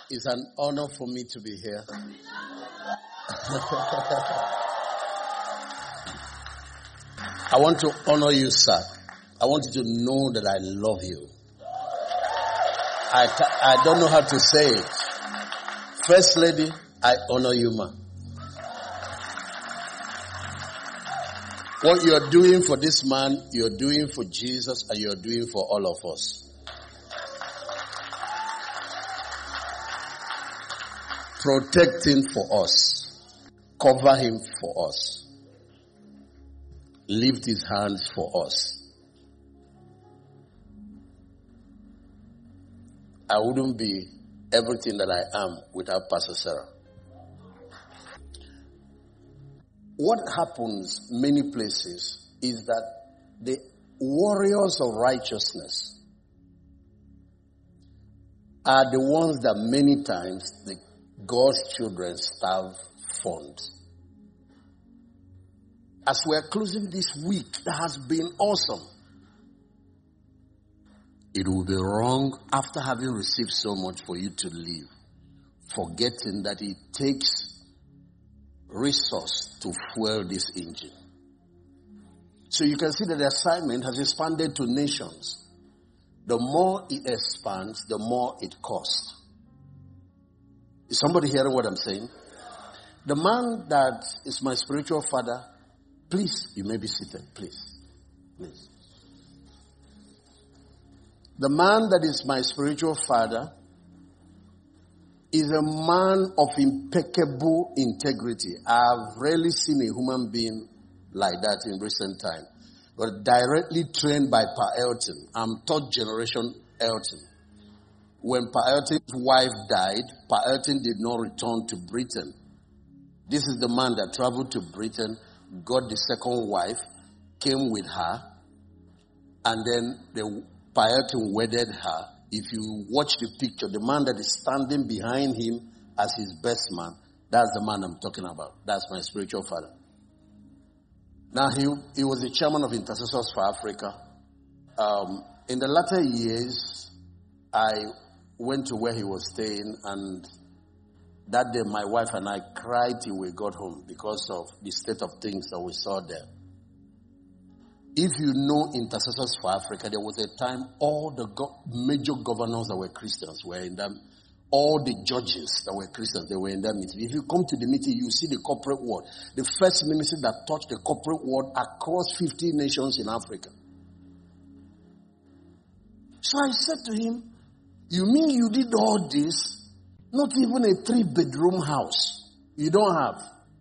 It's an honor for me to be here. I want to honor you, sir. I want you to know that I love you. I don't know how to say it. First lady, I honor you, ma. What you're doing for this man, you're doing for Jesus, and you're doing for all of us. Protect him for us. Cover him for us. Lift his hands for us. I wouldn't be everything that I am without Pastor Sarah. What happens many places is that the warriors of righteousness are the ones that many times God's children starve funds. As we are closing this week, that has been awesome. It will be wrong after having received so much for you to leave, forgetting that it takes resource to fuel this engine. So you can see that the assignment has expanded to nations. The more it expands, the more it costs. Is somebody hearing what I'm saying? The man that is my spiritual father, please, you may be seated, please. Please. The man that is my spiritual father is a man of impeccable integrity. I've rarely seen a human being like that in recent time. But directly trained by Pa Elton. I'm third generation Elton. When Pa Elton's wife died, Pa Elton did not return to Britain. This is the man that traveled to Britain, got the second wife, came with her, and then Pa Elton wedded her. If you watch the picture, the man that is standing behind him as his best man, that's the man I'm talking about. That's my spiritual father. Now, he was the chairman of Intercessors for Africa. In the latter years, I went to where he was staying, and that day my wife and I cried till we got home because of the state of things that we saw there. If you know Intercessors for Africa, there was a time all the major governors that were Christians were in them. All the judges that were Christians, they were in that meeting. If you come to the meeting, you see the corporate world. The first ministry that touched the corporate world across 50 nations in Africa. So I said to him, you mean you did all this? Not even a 3-bedroom house. You don't have.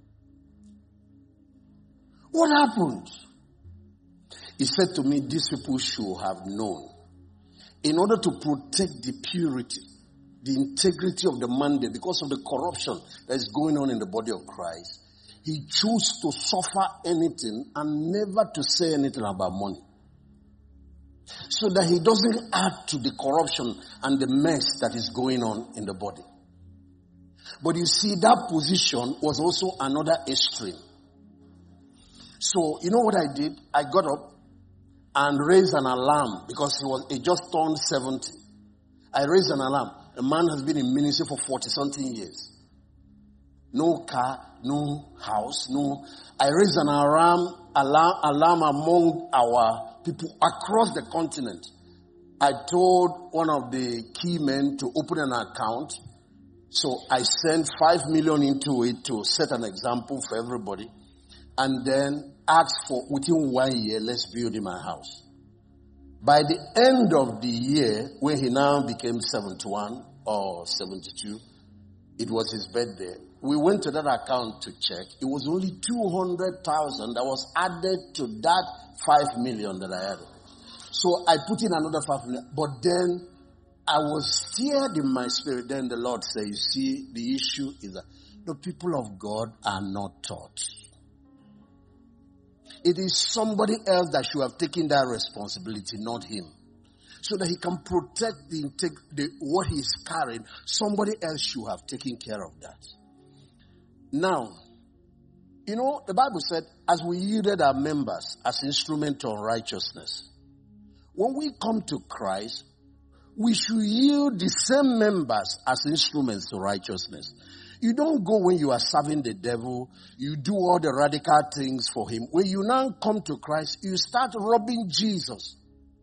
What happened? He said to me, these people should have known. In order to protect the purity, the integrity of the mandate, because of the corruption that is going on in the body of Christ, he chose to suffer anything and never to say anything about money. So that he doesn't add to the corruption and the mess that is going on in the body. But you see, that position was also another extreme. So, you know what I did? I got up and raised an alarm because he just turned 70. I raised an alarm. A man has been in ministry for 40-something years. No car, no house, no. I raised an alarm among our people across the continent. I told one of the key men to open an account. So I sent 5 million into it to set an example for everybody. And then asked for, within 1 year, let's build in my house. By the end of the year, when he now became 71 or 72, it was his birthday. We went to that account to check. It was only 200,000 that was added to that 5 million that I added. So I put in another 5 million. But then I was stirred in my spirit. Then the Lord said, you see, the issue is that the people of God are not taught. It is somebody else that should have taken that responsibility, not him. So that he can protect what he's carrying. Somebody else should have taken care of that. Now, you know, the Bible said, as we yielded our members as instruments of righteousness, when we come to Christ, we should yield the same members as instruments to righteousness. You don't go when you are serving the devil, you do all the radical things for him. When you now come to Christ, you start robbing Jesus.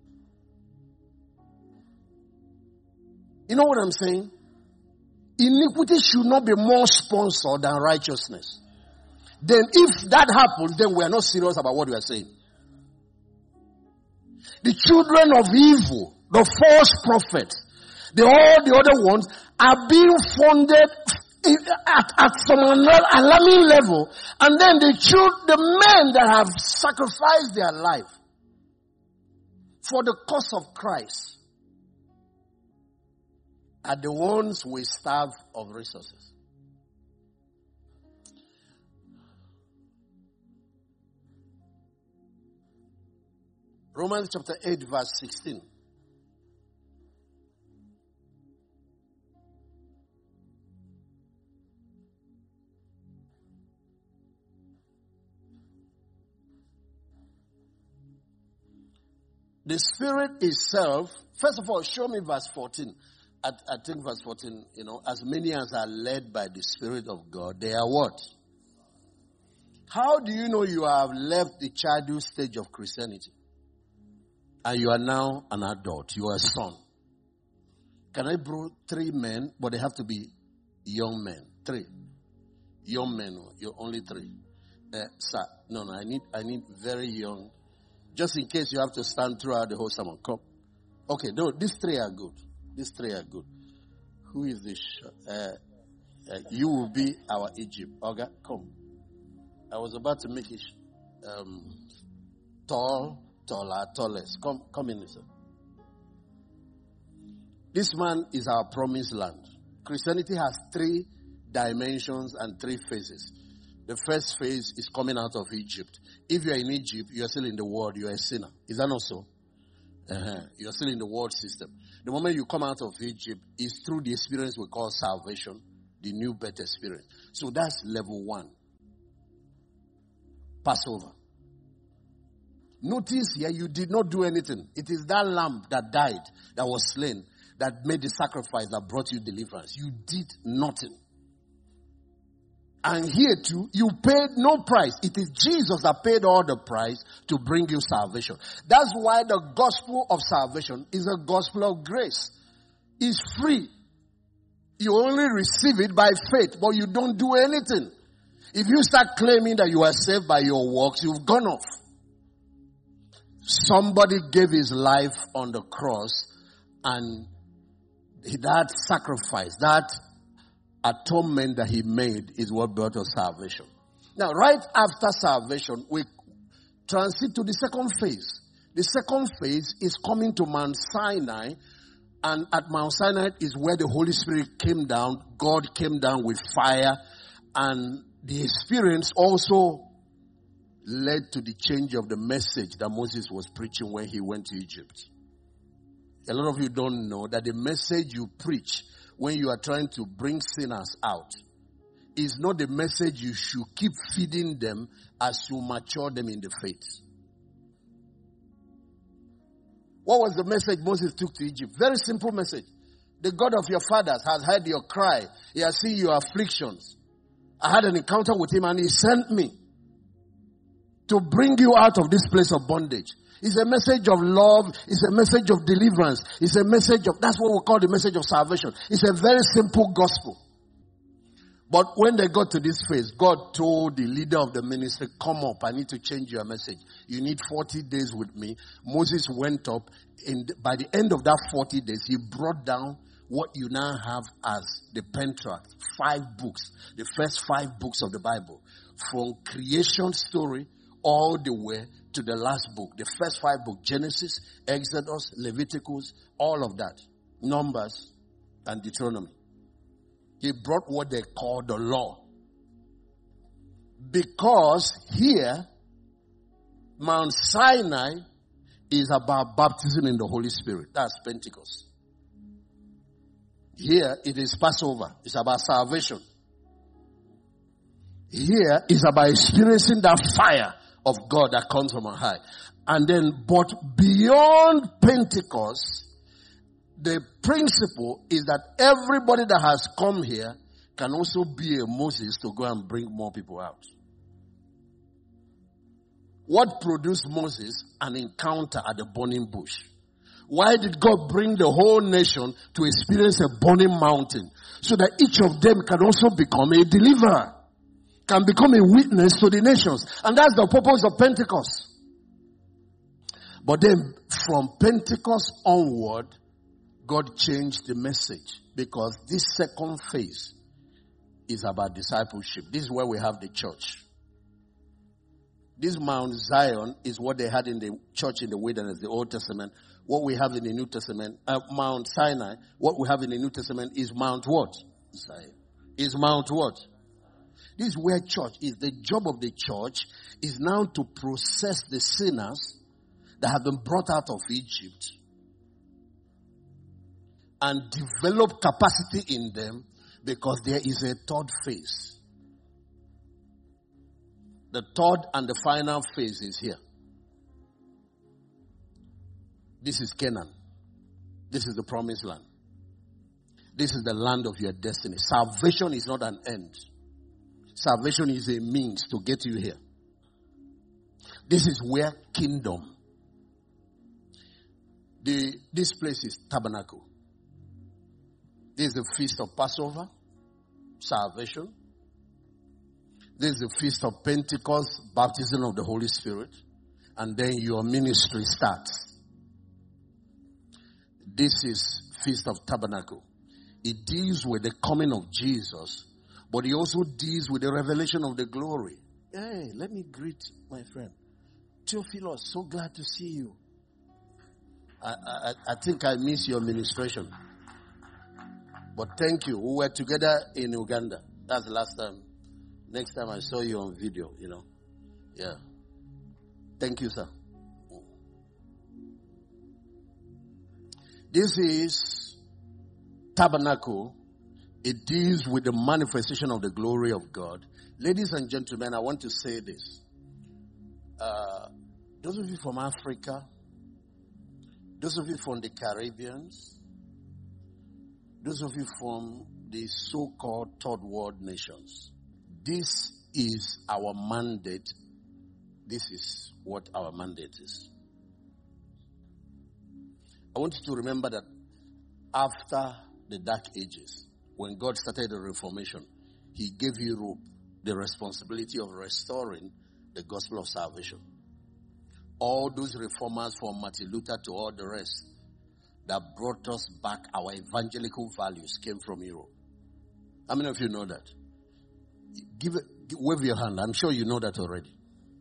You know what I'm saying? Iniquity should not be more sponsored than righteousness. Then if that happens, then we are not serious about what we are saying. The children of evil, the false prophets, all the other ones are being funded at some alarming level. And then the men that have sacrificed their life for the cause of Christ are the ones we starve of resources. Romans chapter 8 verse 16. The Spirit itself, first of all, show me verse 14. I think verse 14, as many as are led by the Spirit of God, they are what? How do you know you have left the childhood stage of Christianity? And you are now an adult. You are a son. Can I borrow 3 men? But they have to be young men. 3. Young men. You're only 3. Sir, no, I need very young. Just in case you have to stand throughout the whole sermon. Come. Okay, no, these 3 are good. These 3 are good. Who is this? You will be our Egypt. Okay, come. I was about to make it tallest. Come in, sir. This man is our promised land. Christianity has 3 dimensions and 3 phases. The first phase is coming out of Egypt. If you are in Egypt, you are still in the world, you are a sinner. Is that not so? You are still in the world system. The moment you come out of Egypt is through the experience we call salvation, the new birth experience. So that's level 1. Passover. Notice here, you did not do anything. It is that lamb that died, that was slain, that made the sacrifice that brought you deliverance. You did nothing. And here too, you paid no price. It is Jesus that paid all the price to bring you salvation. That's why the gospel of salvation is a gospel of grace. It's free. You only receive it by faith, but you don't do anything. If you start claiming that you are saved by your works, you've gone off. Somebody gave his life on the cross, and that sacrifice, that atonement that he made is what brought us salvation. Now, right after salvation, we transit to the second phase. The second phase is coming to Mount Sinai, and at Mount Sinai is where the Holy Spirit came down. God came down with fire, and the experience also led to the change of the message that Moses was preaching when he went to Egypt. A lot of you don't know that the message you preach when you are trying to bring sinners out is not the message you should keep feeding them as you mature them in the faith. What was the message Moses took to Egypt? Very simple message. The God of your fathers has heard your cry. He has seen your afflictions. I had an encounter with him and he sent me to bring you out of this place of bondage. It's a message of love. It's a message of deliverance. It's a message of, that's what we call the message of salvation. It's a very simple gospel. But when they got to this phase, God told the leader of the ministry, come up, I need to change your message. You need 40 days with me. Moses went up, and by the end of that 40 days, he brought down what you now have as the Pentateuch, 5 books, the first 5 books of the Bible, from creation story all the way to the last book, the first 5 books, Genesis, Exodus, Leviticus, all of that, Numbers, and Deuteronomy. He brought what they call the law. Because here, Mount Sinai is about baptism in the Holy Spirit. That's Pentecost. Here, it is Passover. It's about salvation. Here is about experiencing that fire of God that comes from on high. And then, but beyond Pentecost, the principle is that everybody that has come here can also be a Moses to go and bring more people out. What produced Moses? An encounter at the burning bush. Why did God bring the whole nation to experience a burning mountain? So that each of them can also become a deliverer, can become a witness to the nations. And that's the purpose of Pentecost. But then from Pentecost onward, God changed the message, because this second phase is about discipleship. This is where we have the church. This Mount Zion is what they had in the church in the wilderness, the Old Testament. What we have in the New Testament, Mount Sinai, what we have in the New Testament is Mount what? Zion. Is Mount what? This is where church is. The job of the church is now to process the sinners that have been brought out of Egypt and develop capacity in them, because there is a third phase. The third and the final phase is here. This is Canaan. This is the promised land. This is the land of your destiny. Salvation is not an end. Salvation is a means to get you here. This is where kingdom. This place is tabernacle. This is the feast of Passover, salvation. This is the feast of Pentecost, baptism of the Holy Spirit. And then your ministry starts. This is Feast of Tabernacle. It deals with the coming of Jesus, but it also deals with the revelation of the glory. Hey, let me greet my friend Theophilus. So glad to see you. I think I miss your ministration. But thank you. We were together in Uganda. That's the last time. Next time I saw you on video, Yeah. Thank you, sir. This is tabernacle. It deals with the manifestation of the glory of God. Ladies and gentlemen, I want to say this. Those of you from Africa, those of you from the Caribbean, those of you from the so-called third world nations, this is our mandate. This is what our mandate is. I want you to remember that after the Dark Ages, when God started the Reformation, He gave Europe the responsibility of restoring the gospel of salvation. All those reformers from Martin Luther to all the rest that brought us back our evangelical values came from Europe. How many of you know that? Wave your hand. I'm sure you know that already.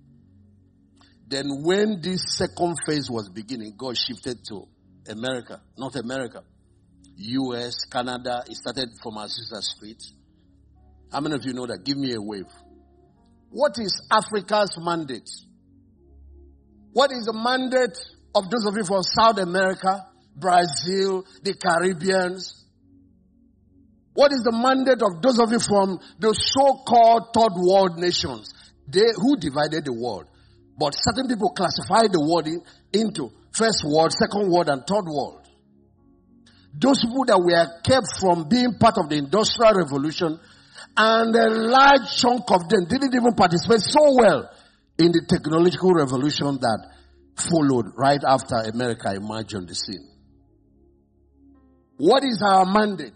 Then when this second phase was beginning, God shifted to America, North America, US, Canada. It started from Azusa Street. How many of you know that? Give me a wave. What is Africa's mandate? What is the mandate of those of you from South America, Brazil, the Caribbeans? What is the mandate of those of you from the so-called third world nations? Who divided the world? But certain people classify the world into first world, second world, and third world. Those people that were kept from being part of the Industrial Revolution, and a large chunk of them didn't even participate so well in the technological revolution that followed right after America emerged on the scene. What is our mandate?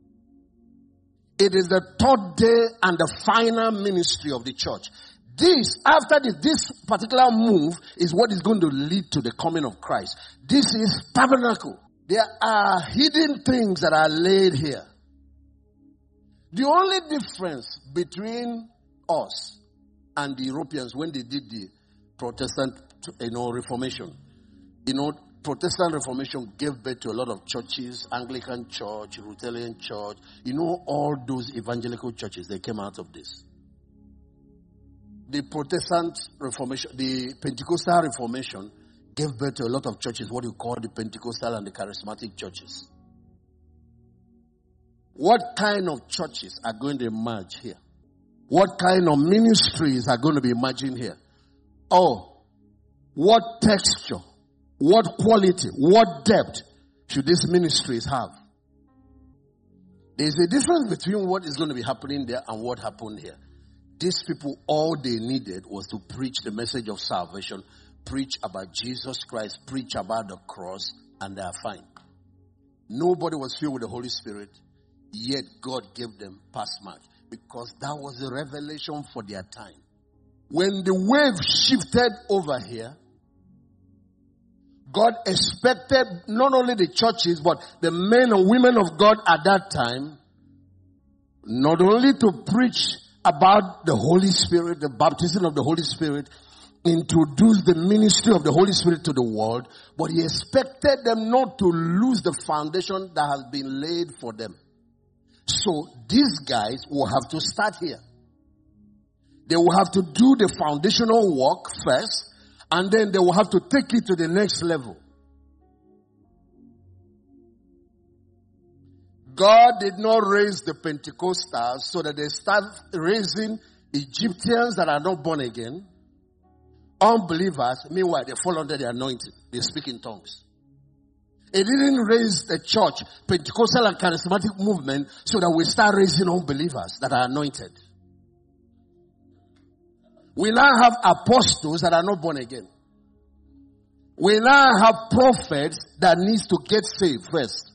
It is the third day and the final ministry of the church. After this particular move is what is going to lead to the coming of Christ. This is tabernacle. There are hidden things that are laid here. The only difference between us and the Europeans when they did the Protestant, Reformation, Protestant Reformation gave birth to a lot of churches, Anglican Church, Lutheran Church, all those evangelical churches, they came out of this. The Protestant Reformation, the Pentecostal Reformation gave birth to a lot of churches, what you call the Pentecostal and the Charismatic churches. What kind of churches are going to emerge here? What kind of ministries are going to be emerging here? Oh, what texture, what quality, what depth should these ministries have? There's a difference between what is going to be happening there and what happened here. These people, all they needed was to preach the message of salvation, preach about Jesus Christ, preach about the cross, and they are fine. Nobody was filled with the Holy Spirit, yet God gave them pass mark, because that was a revelation for their time. When the wave shifted over here, God expected not only the churches, but the men and women of God at that time, not only to preach about the Holy Spirit, the baptism of the Holy Spirit, introduce the ministry of the Holy Spirit to the world, but He expected them not to lose the foundation that has been laid for them. So these guys will have to start here. They will have to do the foundational work first, and then they will have to take it to the next level. God did not raise the Pentecostals so that they start raising Egyptians that are not born again, unbelievers. Meanwhile, they fall under the anointing. They speak in tongues. It didn't raise the church, Pentecostal and charismatic movement, so that we start raising unbelievers that are anointed. We now have apostles that are not born again. We now have prophets that needs to get saved first.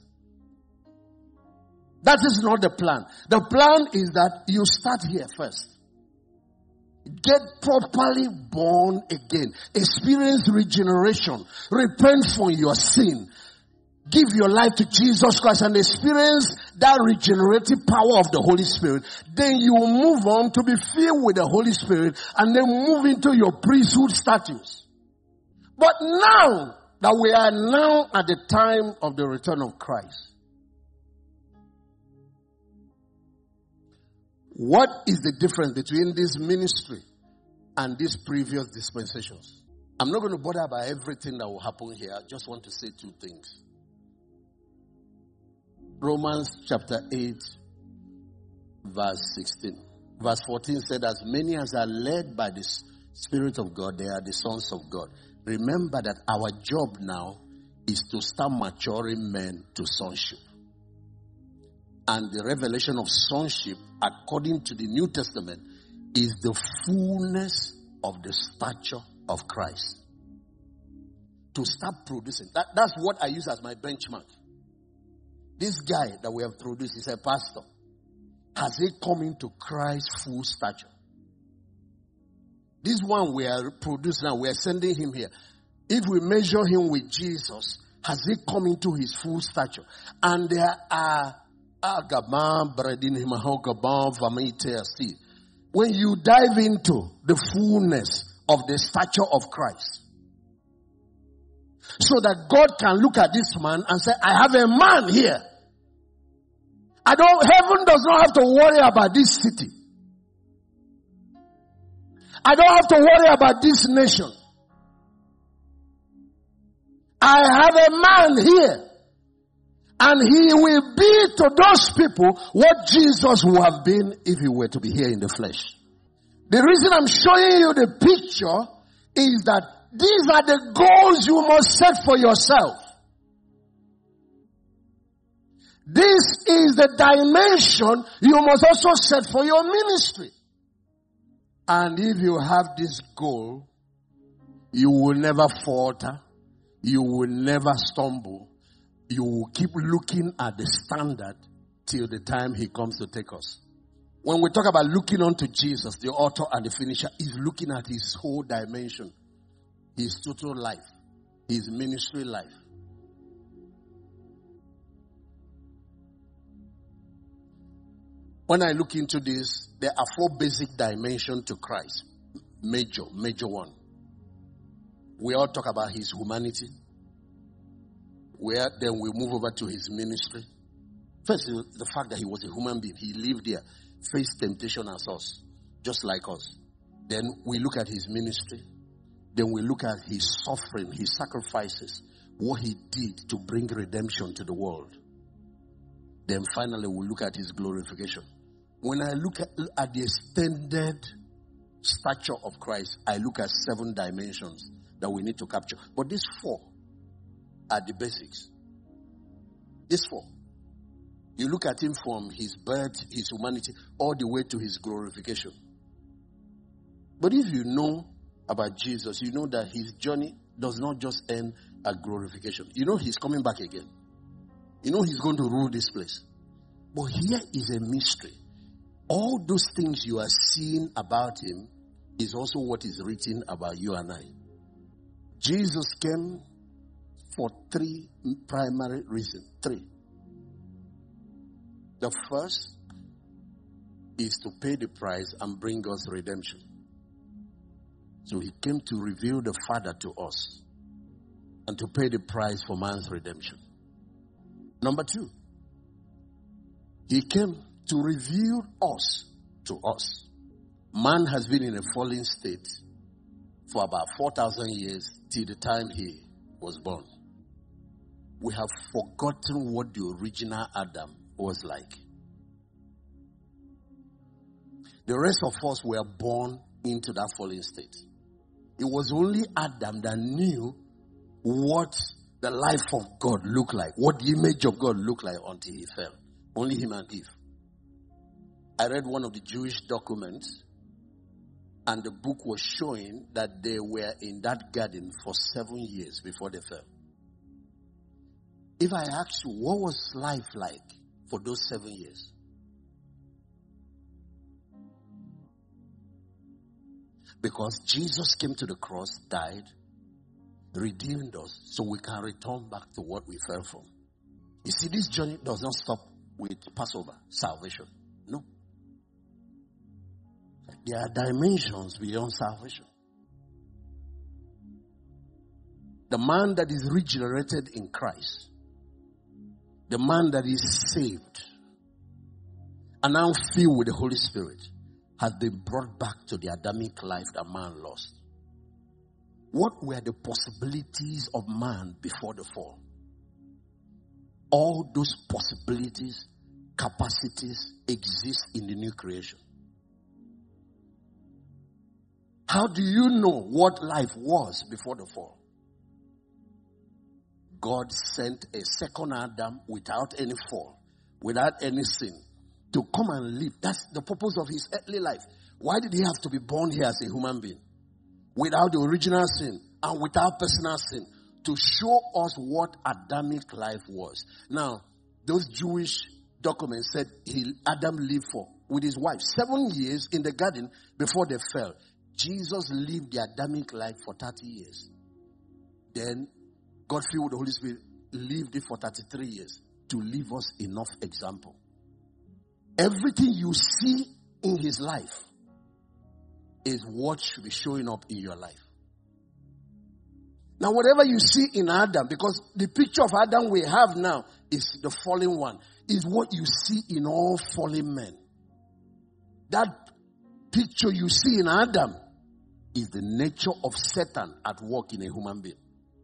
That is not the plan. The plan is that you start here first. Get properly born again. Experience regeneration. Repent from your sin. Give your life to Jesus Christ and experience that regenerative power of the Holy Spirit. Then you will move on to be filled with the Holy Spirit and then move into your priesthood status. But now that we are now at the time of the return of Christ, what is the difference between this ministry and these previous dispensations? I'm not going to bother about everything that will happen here. I just want to say two things. Romans chapter 8, verse 16. Verse 14 said, as many as are led by the Spirit of God, they are the sons of God. Remember that our job now is to start maturing men to sonship. And the revelation of sonship, according to the New Testament, is the fullness of the stature of Christ. To start producing. That's what I use as my benchmark. This guy that we have produced is a pastor. Has he come into Christ's full stature? This one we are producing now, we are sending him here. If we measure him with Jesus, has he come into his full stature? And there are when you dive into the fullness of the stature of Christ, so that God can look at this man and say, I have a man here. Heaven does not have to worry about this city. I don't have to worry about this nation. I have a man here. And he will be to those people what Jesus would have been if he were to be here in the flesh. The reason I'm showing you the picture is that these are the goals you must set for yourself. This is the dimension you must also set for your ministry. And if you have this goal, you will never falter. You will never stumble. You will keep looking at the standard till the time he comes to take us. When we talk about looking unto Jesus, the author and the finisher, is looking at his whole dimension. His total life. His ministry life. When I look into this, there are 4 basic dimensions to Christ. Major one. We all talk about his humanity. Then we move over to his ministry. First, the fact that he was a human being. He lived there, faced temptation as us, just like us. Then we look at his ministry. Then we look at his suffering, his sacrifices, what he did to bring redemption to the world. Then finally we look at his glorification. When I look at the extended stature of Christ, I look at 7 dimensions that we need to capture. But these 4 are the basics. These four. You look at him from his birth, his humanity, all the way to his glorification. But if you know about Jesus, you know that his journey does not just end at glorification. You know he's coming back again. You know he's going to rule this place. But here is a mystery. All those things you are seeing about him is also what is written about you and I. Jesus came for three primary reasons. Three. The first is to pay the price and bring us redemption. So he came to reveal the Father to us and to pay the price for man's redemption. Number two, he came to reveal us to us. Man has been in a fallen state for about 4,000 years till the time he was born. We have forgotten what the original Adam was like. The rest of us were born into that fallen state. It was only Adam that knew what the life of God looked like, what the image of God looked like until he fell. Only him and Eve. I read one of the Jewish documents, and the book was showing that they were in that garden for 7 years before they fell. If I ask you, what was life like for those 7 years? Because Jesus came to the cross, died, redeemed us, so we can return back to what we fell from. You see, this journey does not stop with Passover, salvation. No. There are dimensions beyond salvation. The man that is regenerated in Christ, the man that is saved and now filled with the Holy Spirit, has been brought back to the Adamic life that man lost. What were the possibilities of man before the fall? All those possibilities, capacities exist in the new creation. How do you know what life was before the fall? God sent a second Adam without any fall, without any sin, to come and live. That's the purpose of his earthly life. Why did he have to be born here as a human being? Without the original sin and without personal sin, to show us what Adamic life was. Now, those Jewish documents said Adam lived with his wife 7 years in the garden before they fell. Jesus lived the Adamic life for 30 years. Then God filled with the Holy Spirit, lived it for 33 years to leave us enough example. Everything you see in his life is what should be showing up in your life. Now, whatever you see in Adam, because the picture of Adam we have now is the fallen one, is what you see in all fallen men. That picture you see in Adam is the nature of Satan at work in a human being.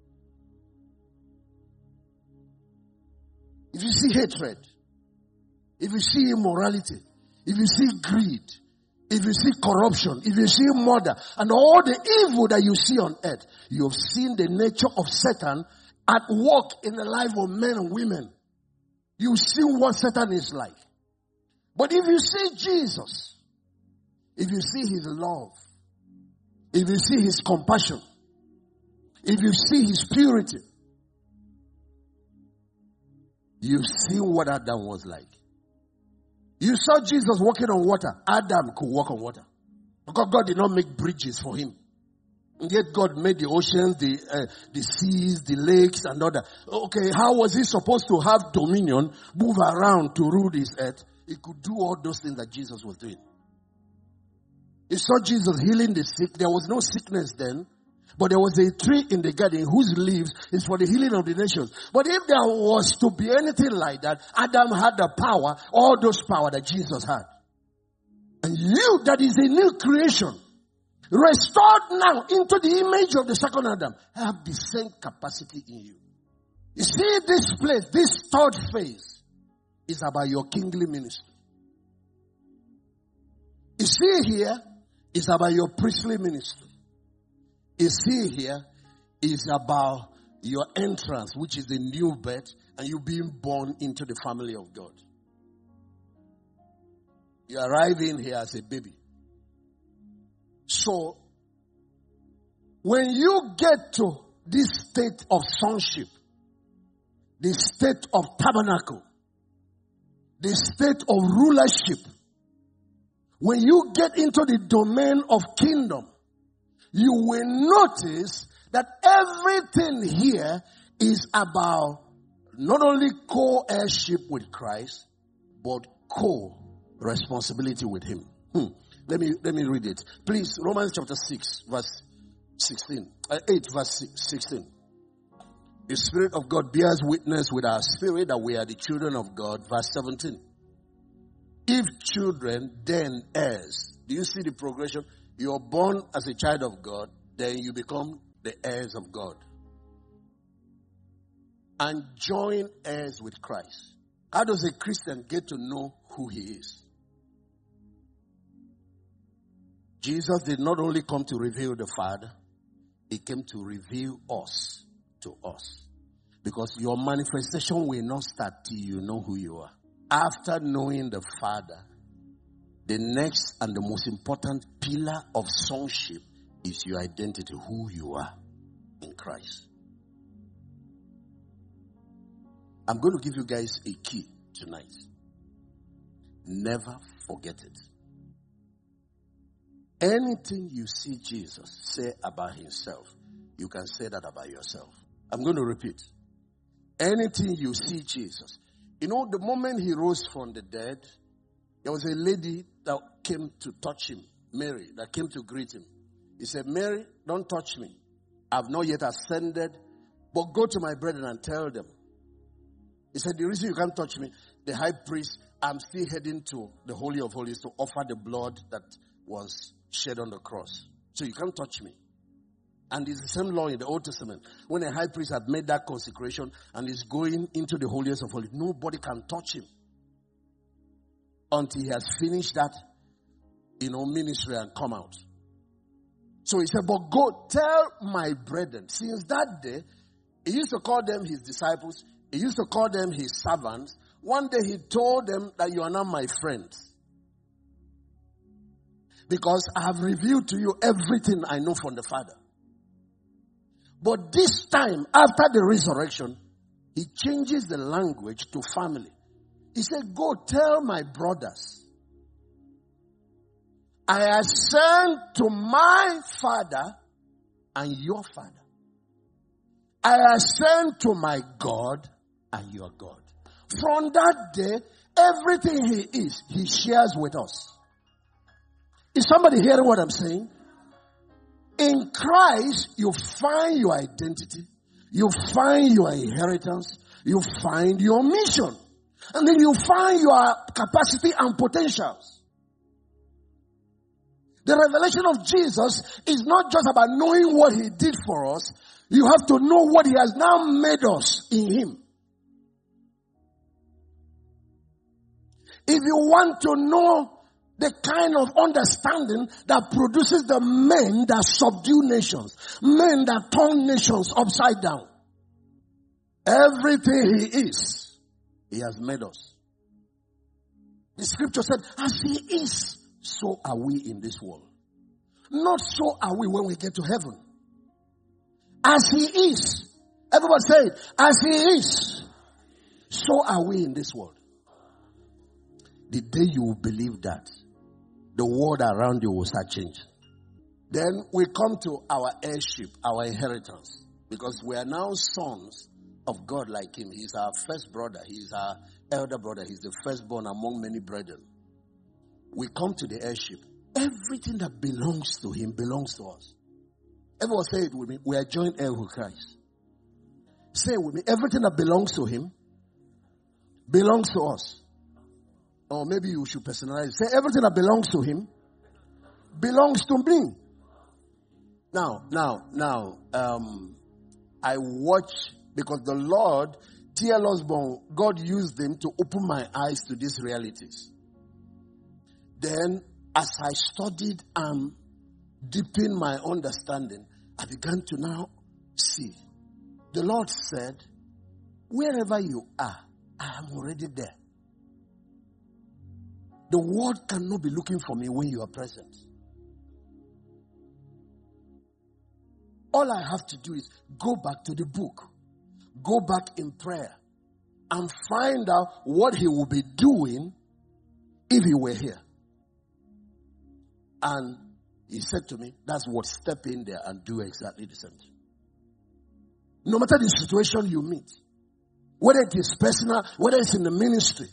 If you see hatred, if you see immorality, if you see greed, if you see corruption, if you see murder, and all the evil that you see on earth, you have seen the nature of Satan at work in the life of men and women. You see what Satan is like. But if you see Jesus, if you see his love, if you see his compassion, if you see his purity, you've seen what Adam was like. You saw Jesus walking on water. Adam could walk on water. Because God did not make bridges for him. And yet God made the oceans, the seas, the lakes and all that. Okay, how was he supposed to have dominion, move around to rule this earth? He could do all those things that Jesus was doing. You saw Jesus healing the sick. There was no sickness then. But there was a tree in the garden whose leaves is for the healing of the nations. But if there was to be anything like that, Adam had the power, all those power that Jesus had. And you that is a new creation, restored now into the image of the second Adam, have the same capacity in you. You see this place, this third phase is about your kingly ministry. You see here, it's about your priestly ministry. You see here is about your entrance, which is the new birth, and you being born into the family of God. You arrive in here as a baby. So, when you get to this state of sonship, the state of tabernacle, the state of rulership, when you get into the domain of kingdom, you will notice that everything here is about not only co-heirship with Christ, but co-responsibility with Him. Let me read it. Please, Romans chapter 6, verse 16. 8, verse 16. The Spirit of God bears witness with our spirit that we are the children of God. Verse 17. If children, then heirs. Do you see the progression? You're born as a child of God, then you become the heirs of God. And join heirs with Christ. How does a Christian get to know who he is? Jesus did not only come to reveal the Father, He came to reveal us to us. Because your manifestation will not start till you know who you are. After knowing the Father, the next and the most important pillar of sonship is your identity, who you are in Christ. I'm going to give you guys a key tonight. Never forget it. Anything you see Jesus say about Himself, you can say that about yourself. I'm going to repeat. Anything you see Jesus. You know, the moment He rose from the dead, there was a lady that came to touch Him, Mary, that came to greet Him. He said, Mary, don't touch me. I've not yet ascended, but go to my brethren and tell them. He said, the reason you can't touch me, the high priest, I'm still heading to the Holy of Holies to offer the blood that was shed on the cross. So you can't touch me. And it's the same law in the Old Testament. When a high priest had made that consecration and is going into the holiest of holies, nobody can touch him until he has finished that, ministry and come out. So he said, but go tell my brethren. Since that day, he used to call them his disciples. He used to call them his servants. One day he told them that you are not my friends. Because I have revealed to you everything I know from the Father. But this time, after the resurrection, he changes the language to family. He said, go tell my brothers, I ascend to my Father and your Father. I ascend to my God and your God. From that day, everything he is, he shares with us. Is somebody hearing what I'm saying? In Christ, you find your identity, you find your inheritance, you find your mission, and then you find your capacity and potentials. The revelation of Jesus is not just about knowing what He did for us. You have to know what He has now made us in Him. If you want to know the kind of understanding that produces the men that subdue nations, men that turn nations upside down, everything He is, He has made us. The scripture said, as He is, so are we in this world. Not so are we when we get to heaven. As He is, everybody say it, as He is, so are we in this world. The day you will believe that, the world around you will start changing. Then we come to our heirship, our inheritance. Because we are now sons of God like Him. He's our first brother. He's our elder brother. He's the firstborn among many brethren. We come to the heirship. Everything that belongs to Him belongs to us. Everyone say it with me. We are joint heirs with Christ. Say it with me. Everything that belongs to Him belongs to us. Or maybe you should personalize it. Say everything that belongs to Him belongs to me. Now, I watch, because the Lord, T.L. Osborne, God used Him to open my eyes to these realities. Then, as I studied and deepened my understanding, I began to now see. The Lord said, wherever you are, I am already there. The world cannot be looking for me when you are present. All I have to do is go back to the book, go back in prayer, and find out what he will be doing if he were here. And he said to me, that's what, step in there and do exactly the same thing. No matter the situation you meet, whether it is personal, whether it's in the ministry.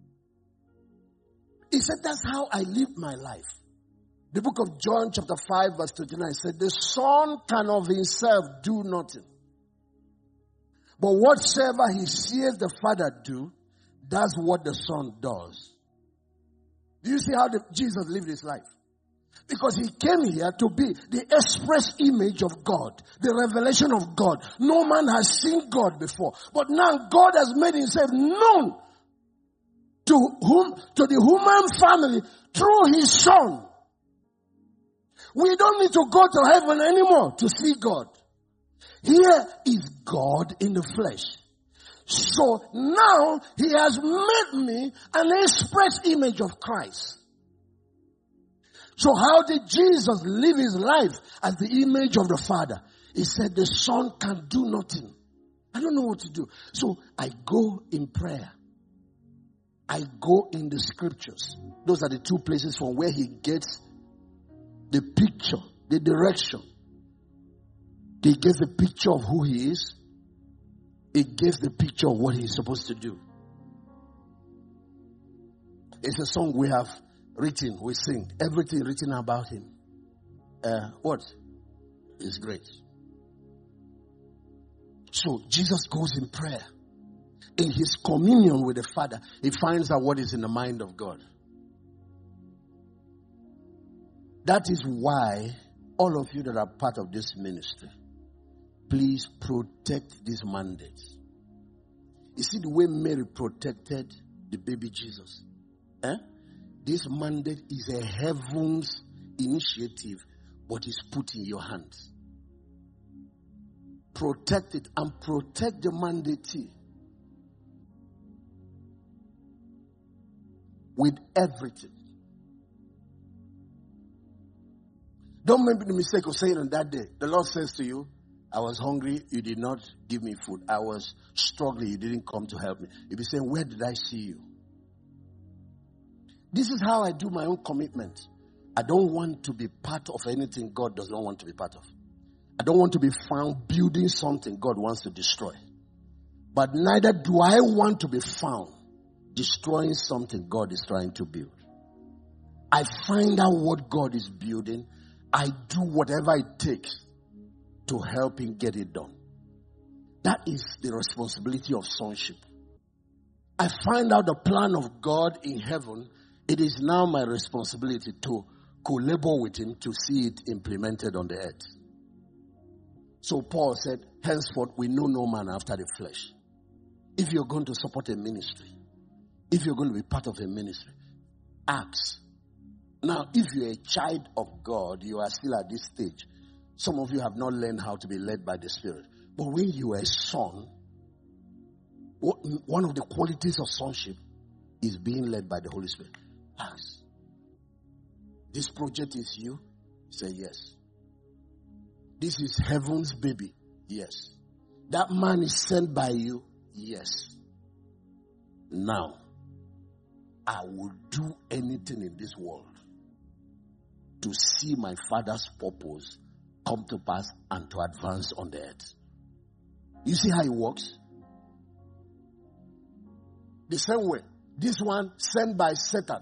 He said, that's how I live my life. The book of John chapter 5 verse 29 said, the Son can of himself do nothing. But whatsoever he sees the Father do, that's what the Son does. Do you see how Jesus lived his life? Because he came here to be the express image of God, the revelation of God. No man has seen God before. But now God has made himself known to the human family through his Son. We don't need to go to heaven anymore to see God. Here is God in the flesh. So now he has made me an express image of Christ. So how did Jesus live his life as the image of the Father? He said the Son can do nothing. I don't know what to do. So I go in prayer. I go in the scriptures. Those are the two places from where he gets the picture, the direction. He gets the picture of who he is. He gives the picture of what he's supposed to do. It's a song we have written, we sing. Everything written about him. What? Is great. So Jesus goes in prayer. In his communion with the Father, he finds out what is in the mind of God. That is why all of you that are part of this ministry, please protect this mandate. You see the way Mary protected the baby Jesus? This mandate is a heaven's initiative, but it's put in your hands. Protect it and protect the mandate with everything. Don't make the mistake of saying on that day, the Lord says to you, I was hungry, you did not give me food. I was struggling, you didn't come to help me. You'll be saying, where did I see you? This is how I do my own commitment. I don't want to be part of anything God does not want to be part of. I don't want to be found building something God wants to destroy. But neither do I want to be found destroying something God is trying to build. I find out what God is building. I do whatever it takes to help him get it done. That is the responsibility of sonship. I find out the plan of God in heaven. It is now my responsibility to co-labor with him to see it implemented on the earth. So Paul said, henceforth we know no man after the flesh. If you're going to support a ministry, if you're going to be part of a ministry, ask. Now, if you're a child of God, you are still at this stage. Some of you have not learned how to be led by the Spirit. But when you are a son, one of the qualities of sonship is being led by the Holy Spirit. Ask. This project is you? Say yes. This is heaven's baby? Yes. That man is sent by you? Yes. Now, I will do anything in this world to see my Father's purpose come to pass and to advance on the earth. You see how it works? The same way. This one sent by Satan,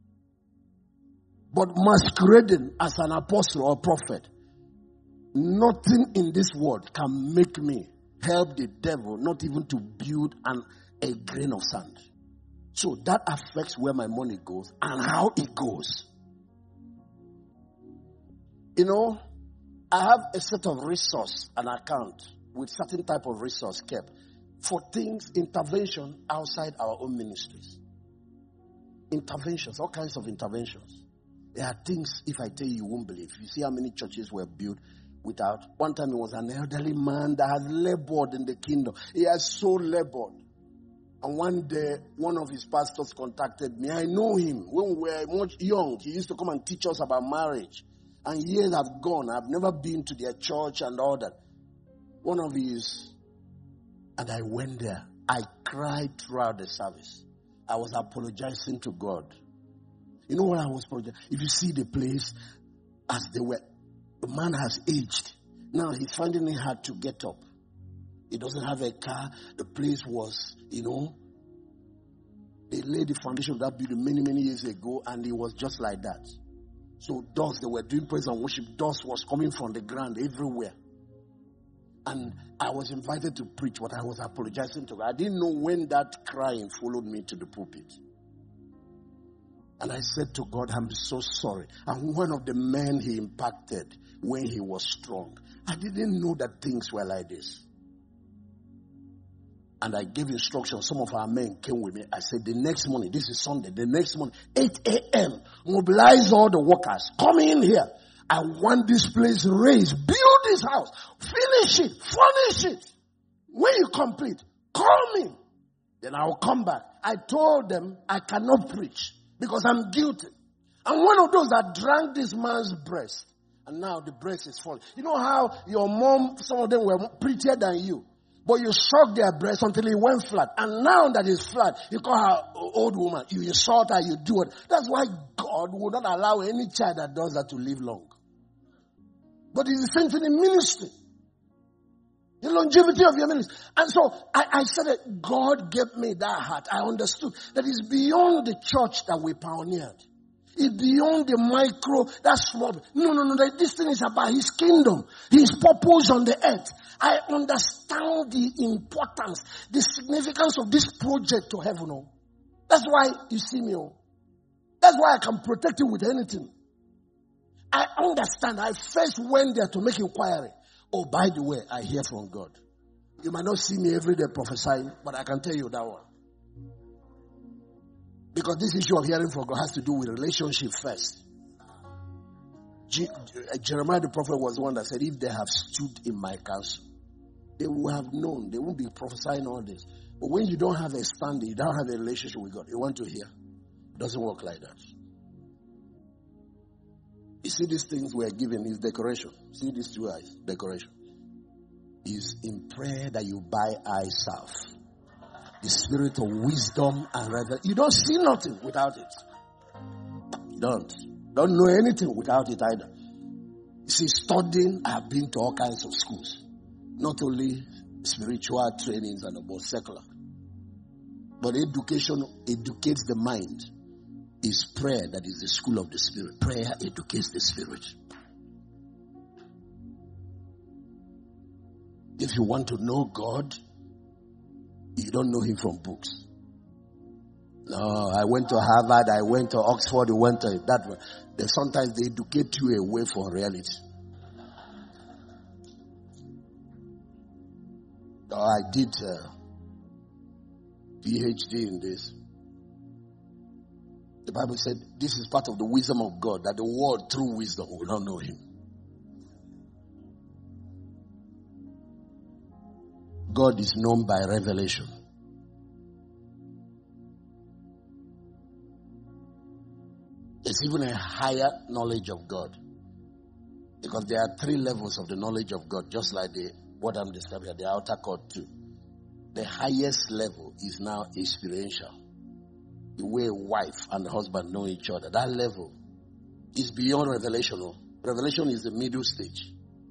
but masquerading as an apostle or prophet. Nothing in this world can make me help the devil, not even to build a grain of sand. So that affects where my money goes and how it goes. You know, I have a set of resource, an account with certain type of resource kept for things, intervention outside our own ministries. Interventions, all kinds of interventions. There are things, if I tell you, you won't believe. You see how many churches were built without. One time he was an elderly man that had labored in the kingdom. He had so labored. And one day, one of his pastors contacted me. I know him. When we were much young, he used to come and teach us about marriage. And years have gone. I've never been to their church and all that. And I went there. I cried throughout the service. I was apologizing to God. You know what I was apologizing? If you see the place, as they were, the man has aged. Now he's finding it hard to get up. He doesn't have a car. The place was, they laid the foundation of that building many, many years ago, and it was just like that. So dust, they were doing praise and worship. Dust was coming from the ground everywhere. And I was invited to preach, but I was apologizing to God. I didn't know when that crying followed me to the pulpit. And I said to God, I'm so sorry. And one of the men he impacted when he was strong, I didn't know that things were like this. And I gave instructions. Some of our men came with me. I said, the next morning, this is Sunday, the next morning, 8 a.m., mobilize all the workers. Come in here. I want this place raised. Build this house. Finish it. Furnish it. When you complete, call me. Then I will come back. I told them I cannot preach because I'm guilty. I'm one of those that drank this man's breast. And now the breast is falling. You know how your mom, some of them were prettier than you. But you shocked their breast until it went flat. And now that it's flat, you call her old woman. You insult her, you do it. That's why God will not allow any child that does that to live long. But it's the same thing in ministry. The longevity of your ministry. And so I said that God gave me that heart. I understood that it's beyond the church that we pioneered. It's beyond the micro, that small. No. This thing is about His kingdom. His purpose on the earth. I understand the importance, the significance of this project to heaven. Oh. That's why you see me. Oh. That's why I can protect you with anything. I understand. I first went there to make inquiry. Oh, by the way, I hear from God. You might not see me every day prophesying, but I can tell you that one. Because this issue of hearing from God has to do with relationship first. Jeremiah the prophet was the one that said, if they have stood in my counsel, they will have known. They won't be prophesying all this. But when you don't have a standing, you don't have a relationship with God, you want to hear. It doesn't work like that. You see these things we're given is decoration. See these two eyes, decoration. Is in prayer that you buy eye salve. The spirit of wisdom and revelation. You don't see nothing without it. You don't know anything without it either. You see, studying, I have been to all kinds of schools. Not only spiritual trainings and about secular. But education educates the mind. It's prayer that is the school of the spirit. Prayer educates the spirit. If you want to know God, you don't know Him from books. No, I went to Harvard, I went to Oxford, I went to that one. Sometimes they educate you away from reality. I did PhD in this. The Bible said this is part of the wisdom of God, that the world through wisdom will not know Him. God is known by revelation. There's even a higher knowledge of God. Because there are 3 levels of the knowledge of God, just like what I'm describing at the outer court too. The highest level is now experiential. The way a wife and a husband know each other. That level is beyond revelation. Revelation is the middle stage.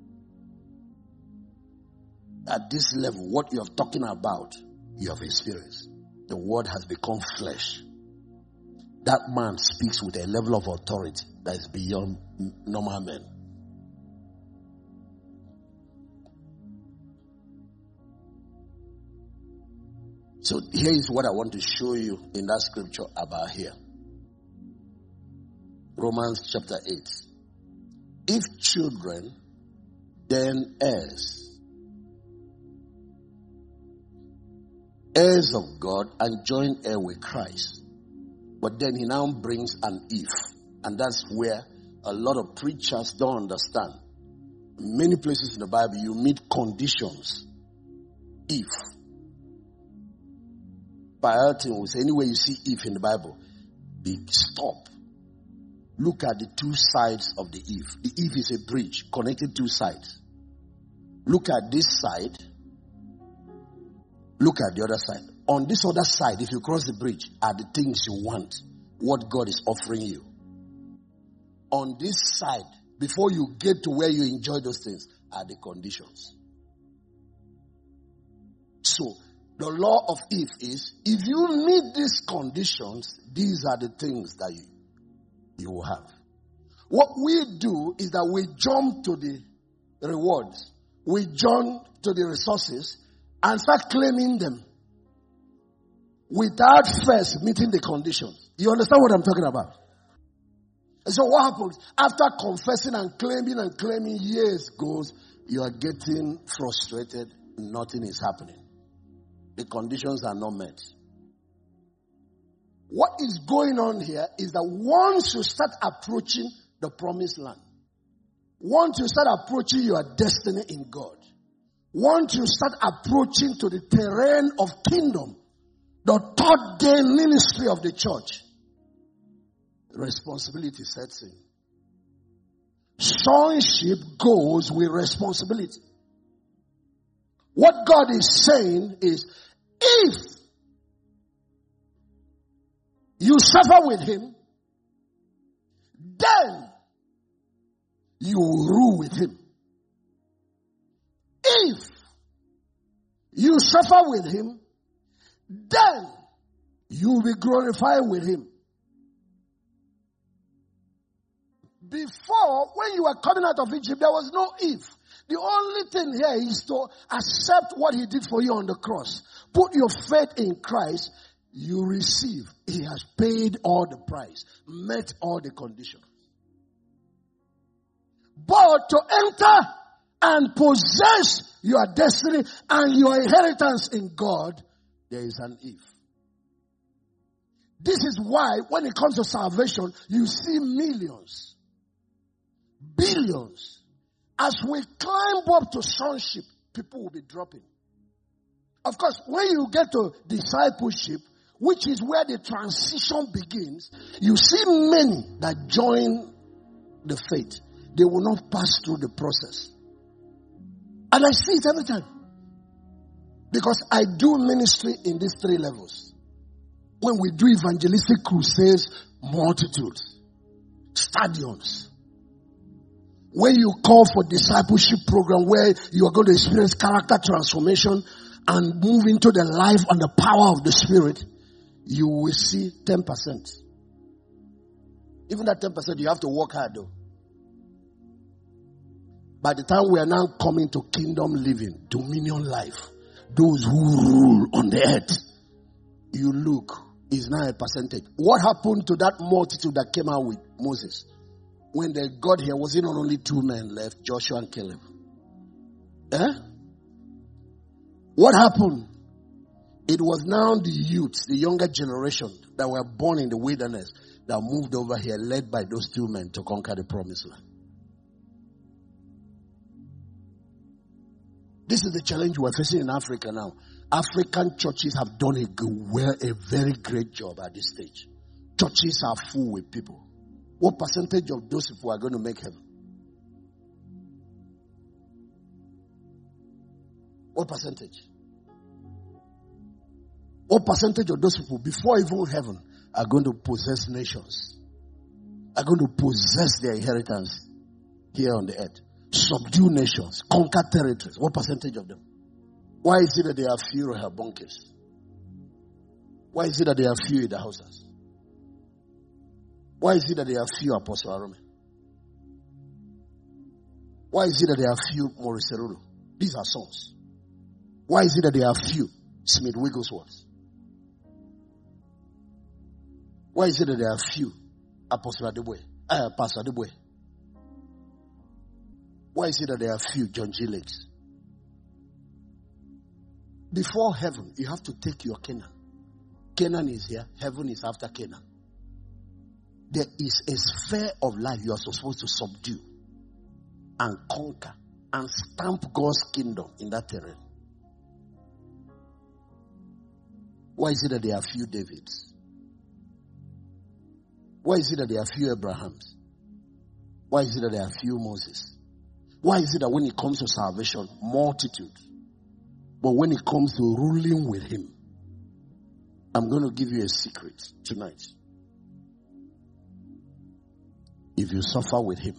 At this level, what you are talking about, you have experienced. The word has become flesh. That man speaks with a level of authority that is beyond normal men. So here is what I want to show you in that scripture about here. Romans chapter 8. If children, then heirs. Heirs of God and joint heir with Christ. But then he now brings an if. And that's where a lot of preachers don't understand. Many places in the Bible, you meet conditions. If. Biotin will say, anywhere you see if in the Bible, stop. Look at the two sides of the if. The if is a bridge connecting two sides. Look at this side. Look at the other side. On this other side, if you cross the bridge, are the things you want, what God is offering you. On this side, before you get to where you enjoy those things, are the conditions. So, the law of if is, if you meet these conditions, these are the things that you will have. What we do is that we jump to the rewards. We jump to the resources and start claiming them without first meeting the conditions. You understand what I'm talking about? And so what happens? After confessing and claiming, years goes, you are getting frustrated, nothing is happening. The conditions are not met. What is going on here is that once you start approaching the promised land, once you start approaching your destiny in God, once you start approaching to the terrain of kingdom, the third day ministry of the church, responsibility sets in. Sonship goes with responsibility. What God is saying is, if you suffer with him, then you will rule with him. If you suffer with him, then you will be glorified with him. Before, when you were coming out of Egypt, there was no if. The only thing here is to accept what he did for you on the cross. Put your faith in Christ, you receive. He has paid all the price, met all the conditions. But to enter and possess your destiny and your inheritance in God, there is an if. This is why when it comes to salvation, you see millions, billions. As we climb up to sonship, people will be dropping. Of course, when you get to discipleship, which is where the transition begins, you see many that join the faith. They will not pass through the process. And I see it every time. Because I do ministry in these three levels. When we do evangelistic crusades, multitudes, stadiums. When you call for discipleship program where you are going to experience character transformation and move into the life and the power of the Spirit, you will see 10%. Even that 10%, you have to work hard though. By the time we are now coming to kingdom living, dominion life, those who rule on the earth, you look, is now a percentage. What happened to that multitude that came out with Moses? When they got here, was it not only two men left, Joshua and Caleb? What happened? It was now the youth, the younger generation that were born in the wilderness that moved over here, led by those two men to conquer the promised land. This is the challenge we're facing in Africa now. African churches have done a very great job at this stage. Churches are full with people. What percentage of those people are going to make heaven? What percentage? What percentage of those people, before even heaven, are going to possess nations? Are going to possess their inheritance here on the earth? Subdue nations, conquer territories. What percentage of them? Why is it that there are few Rehoboamkes? Why is it that there are few in the houses? Why is it that there are few Apostle Arome? Why is it that there are few Maurice Seruru? These are sons. Why is it that there are few Smith Wigglesworths? Why is it that there are few Apostle Adeboye, Pastor Adeboye? Why is it that there are few John G. Lakes? Before heaven, you have to take your Canaan. Canaan is here. Heaven is after Canaan. There is a sphere of life you are supposed to subdue and conquer and stamp God's kingdom in that terrain. Why is it that there are few Davids? Why is it that there are few Abrahams? Why is it that there are few Moses? Why is it that when it comes to salvation, multitude? But when it comes to ruling with him, I'm going to give you a secret tonight. If you suffer with him,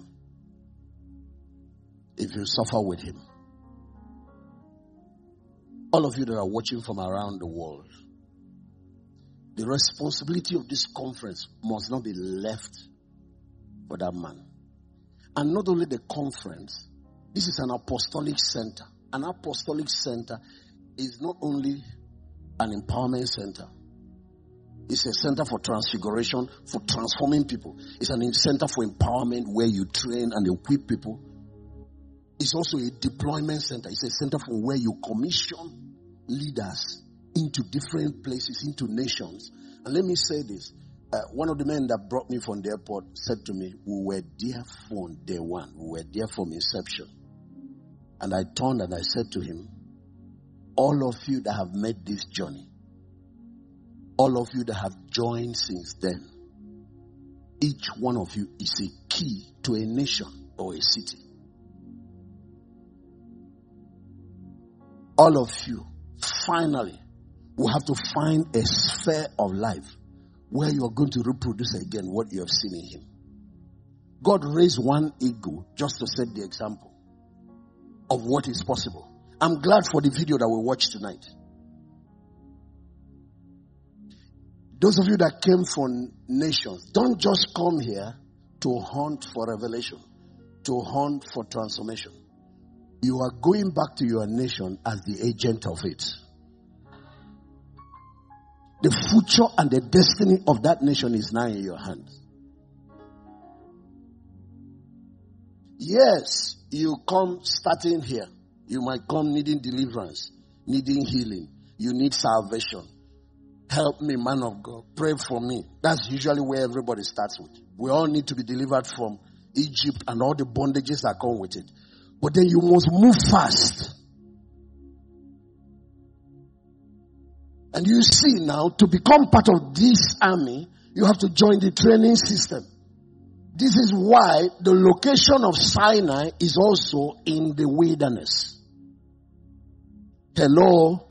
all of you that are watching from around the world, the responsibility of this conference must not be left for that man. And not only the conference, this is an apostolic center. An apostolic center is not only an empowerment center. It's a center for transfiguration, for transforming people. It's a center for empowerment where you train and equip people. It's also a deployment center. It's a center for where you commission leaders into different places, into nations. And let me say this. One of the men that brought me from the airport said to me, we were there from day one. We were there from inception. And I turned and I said to him, all of you that have made this journey, all of you that have joined since then, each one of you is a key to a nation or a city. All of you, finally, will have to find a sphere of life where you are going to reproduce again what you have seen in him. God raised one eagle just to set the example of what is possible. I'm glad for the video that we watched tonight. Those of you that came from nations, don't just come here to hunt for revelation, to hunt for transformation. You are going back to your nation as the agent of it. The future and the destiny of that nation is now in your hands. Yes, you come starting here. You might come needing deliverance, needing healing. You need salvation. Help me, man of God. Pray for me. That's usually where everybody starts with. We all need to be delivered from Egypt and all the bondages that come with it. But then you must move fast. And you see now, to become part of this army, you have to join the training system. This is why the location of Sinai is also in the wilderness. Hello?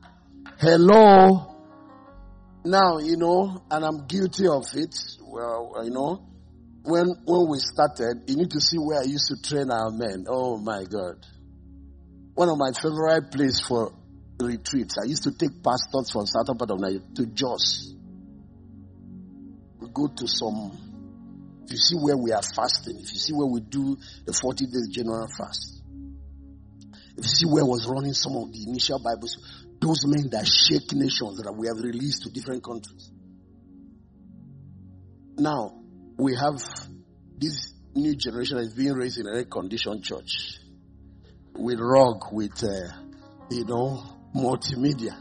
Now, and I'm guilty of it. Well, when we started, you need to see where I used to train our men. Oh my God. One of my favorite places for retreats, I used to take pastors from southern part of Nigeria to Jos. We go to if you see where we are fasting, if you see where we do the 40 days general fast, if you see where I was running some of the initial Bibles, those men that shake nations that we have released to different countries. Now, we have this new generation that is being raised in a air-conditioned church with rug, with, multimedia.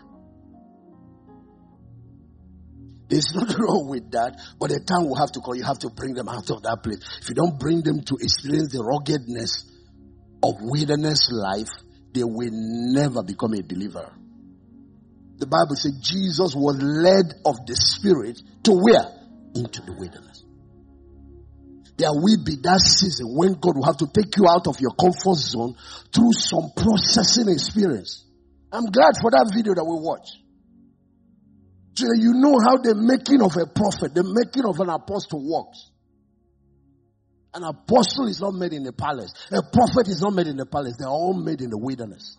There's nothing wrong with that, but the time will have to come. You have to bring them out of that place. If you don't bring them to experience the ruggedness of wilderness life, they will never become a believer. The Bible says Jesus was led of the Spirit to where? Into the wilderness. There will be that season when God will have to take you out of your comfort zone through some processing experience. I'm glad for that video that we watched. So you know how the making of a prophet, the making of an apostle works. An apostle is not made in the palace. A prophet is not made in the palace. They are all made in the wilderness.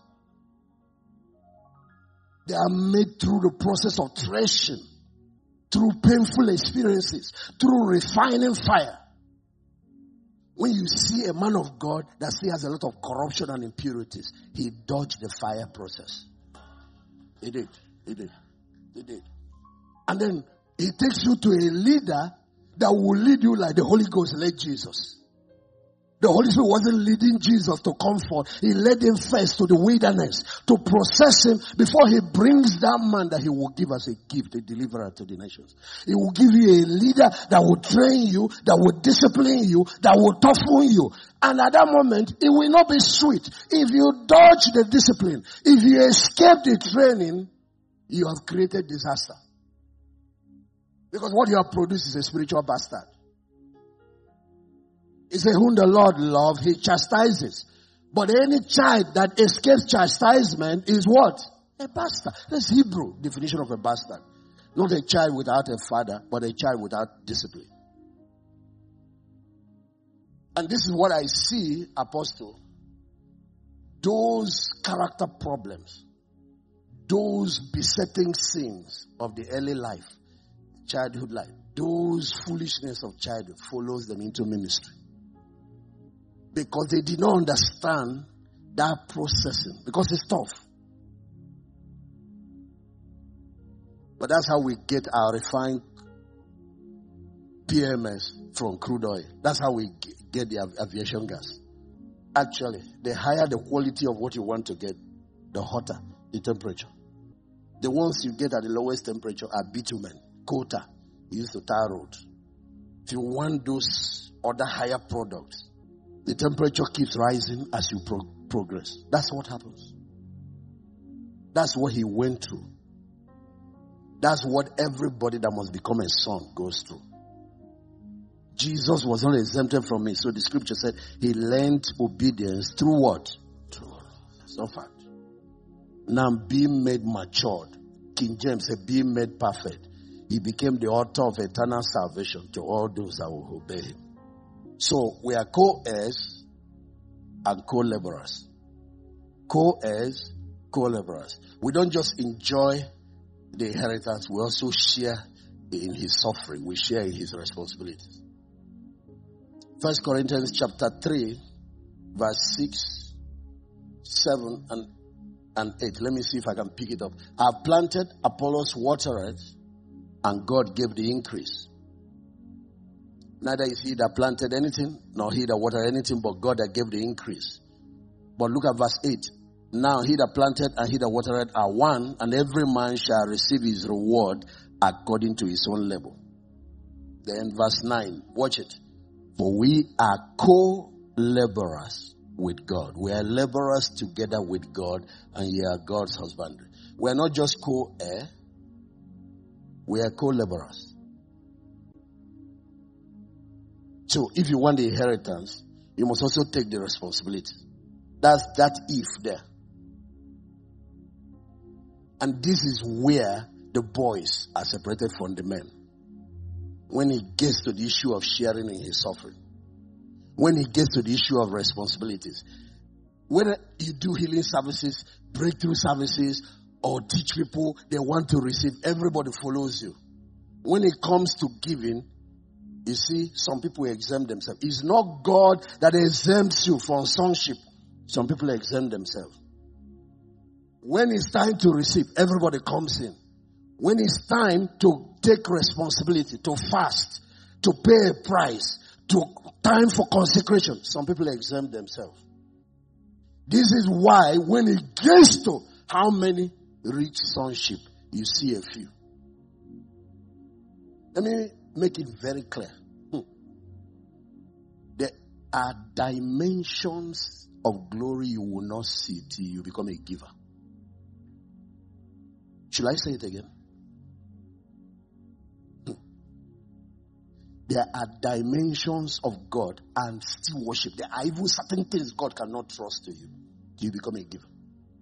They are made through the process of threshing, through painful experiences, through refining fire. When you see a man of God that still has a lot of corruption and impurities, he dodged the fire process. He did. And then he takes you to a leader that will lead you like the Holy Ghost led Jesus. The Holy Spirit wasn't leading Jesus to comfort. He led him first to the wilderness to process him before he brings that man that he will give as a gift, a deliverer to the nations. He will give you a leader that will train you, that will discipline you, that will toughen you. And at that moment, it will not be sweet. If you dodge the discipline, if you escape the training, you have created disaster. Because what you have produced is a spiritual bastard. He said, whom the Lord loves, he chastises. But any child that escapes chastisement is what? A bastard. That's Hebrew definition of a bastard. Not a child without a father, but a child without discipline. And this is what I see, Apostle. Those character problems, those besetting sins of the early life, childhood life, those foolishness of childhood follows them into ministry. Because they did not understand that processing. Because it's tough. But that's how we get our refined PMS from crude oil. That's how we get the aviation gas. Actually, the higher the quality of what you want to get, the hotter the temperature. The ones you get at the lowest temperature are bitumen, coal-tar, used to tar road. If you want those other higher products, the temperature keeps rising as you progress. That's what happens. That's what he went through. That's what everybody that must become a son goes through. Jesus was not exempted from it. So the scripture said he learned obedience through what? Through suffering. Now being made matured. King James said being made perfect. He became the author of eternal salvation to all those that will obey him. So we are co-heirs and co-laborers. Co-heirs, co-laborers. We don't just enjoy the inheritance, we also share in his suffering. We share in his responsibilities. 1 Corinthians chapter 3, verse 6, 7, and 8. Let me see if I can pick it up. I have planted, Apollos watered, and God gave the increase. Neither is he that planted anything, nor he that watered anything, but God that gave the increase. But look at verse 8. Now he that planted and he that watered are one, and every man shall receive his reward according to his own labor. Then verse 9, watch it. For we are co-laborers with God. We are laborers together with God, and ye are God's husbandry. We are not just co-heir, we are co-laborers. So if you want the inheritance, you must also take the responsibility. That's that if there. And this is where the boys are separated from the men. When it gets to the issue of sharing in his suffering. When it gets to the issue of responsibilities. Whether you do healing services, breakthrough services, or teach people they want to receive, everybody follows you. When it comes to giving, you see, some people exempt themselves. It's not God that exempts you from sonship. Some people exempt themselves. When it's time to receive, everybody comes in. When it's time to take responsibility, to fast, to pay a price, to time for consecration, some people exempt themselves. This is why when it gets to how many reach sonship, you see a few. Let me make it very clear. There are dimensions of glory you will not see till you become a giver. Should I say it again? There are dimensions of God and still worship. There are even certain things God cannot trust to you till you become a giver.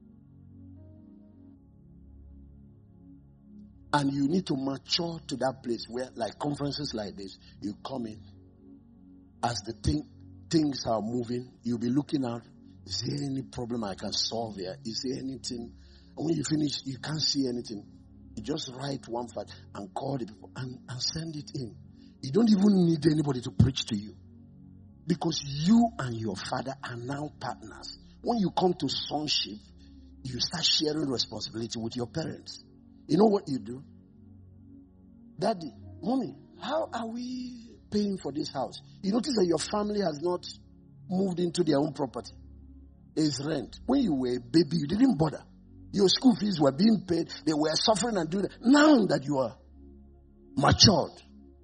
And you need to mature to that place where, like conferences like this, you come in. As the things are moving, you'll be looking out. Is there any problem I can solve here? Is there anything? And when you finish, you can't see anything. You just write one fact and call the people and send it in. You don't even need anybody to preach to you. Because you and your father are now partners. When you come to sonship, you start sharing responsibility with your parents. You know what you do? Daddy, mommy, how are we paying for this house? You notice that your family has not moved into their own property. It's rent. When you were a baby, you didn't bother. Your school fees were being paid. They were suffering and doing it. Now that you are matured,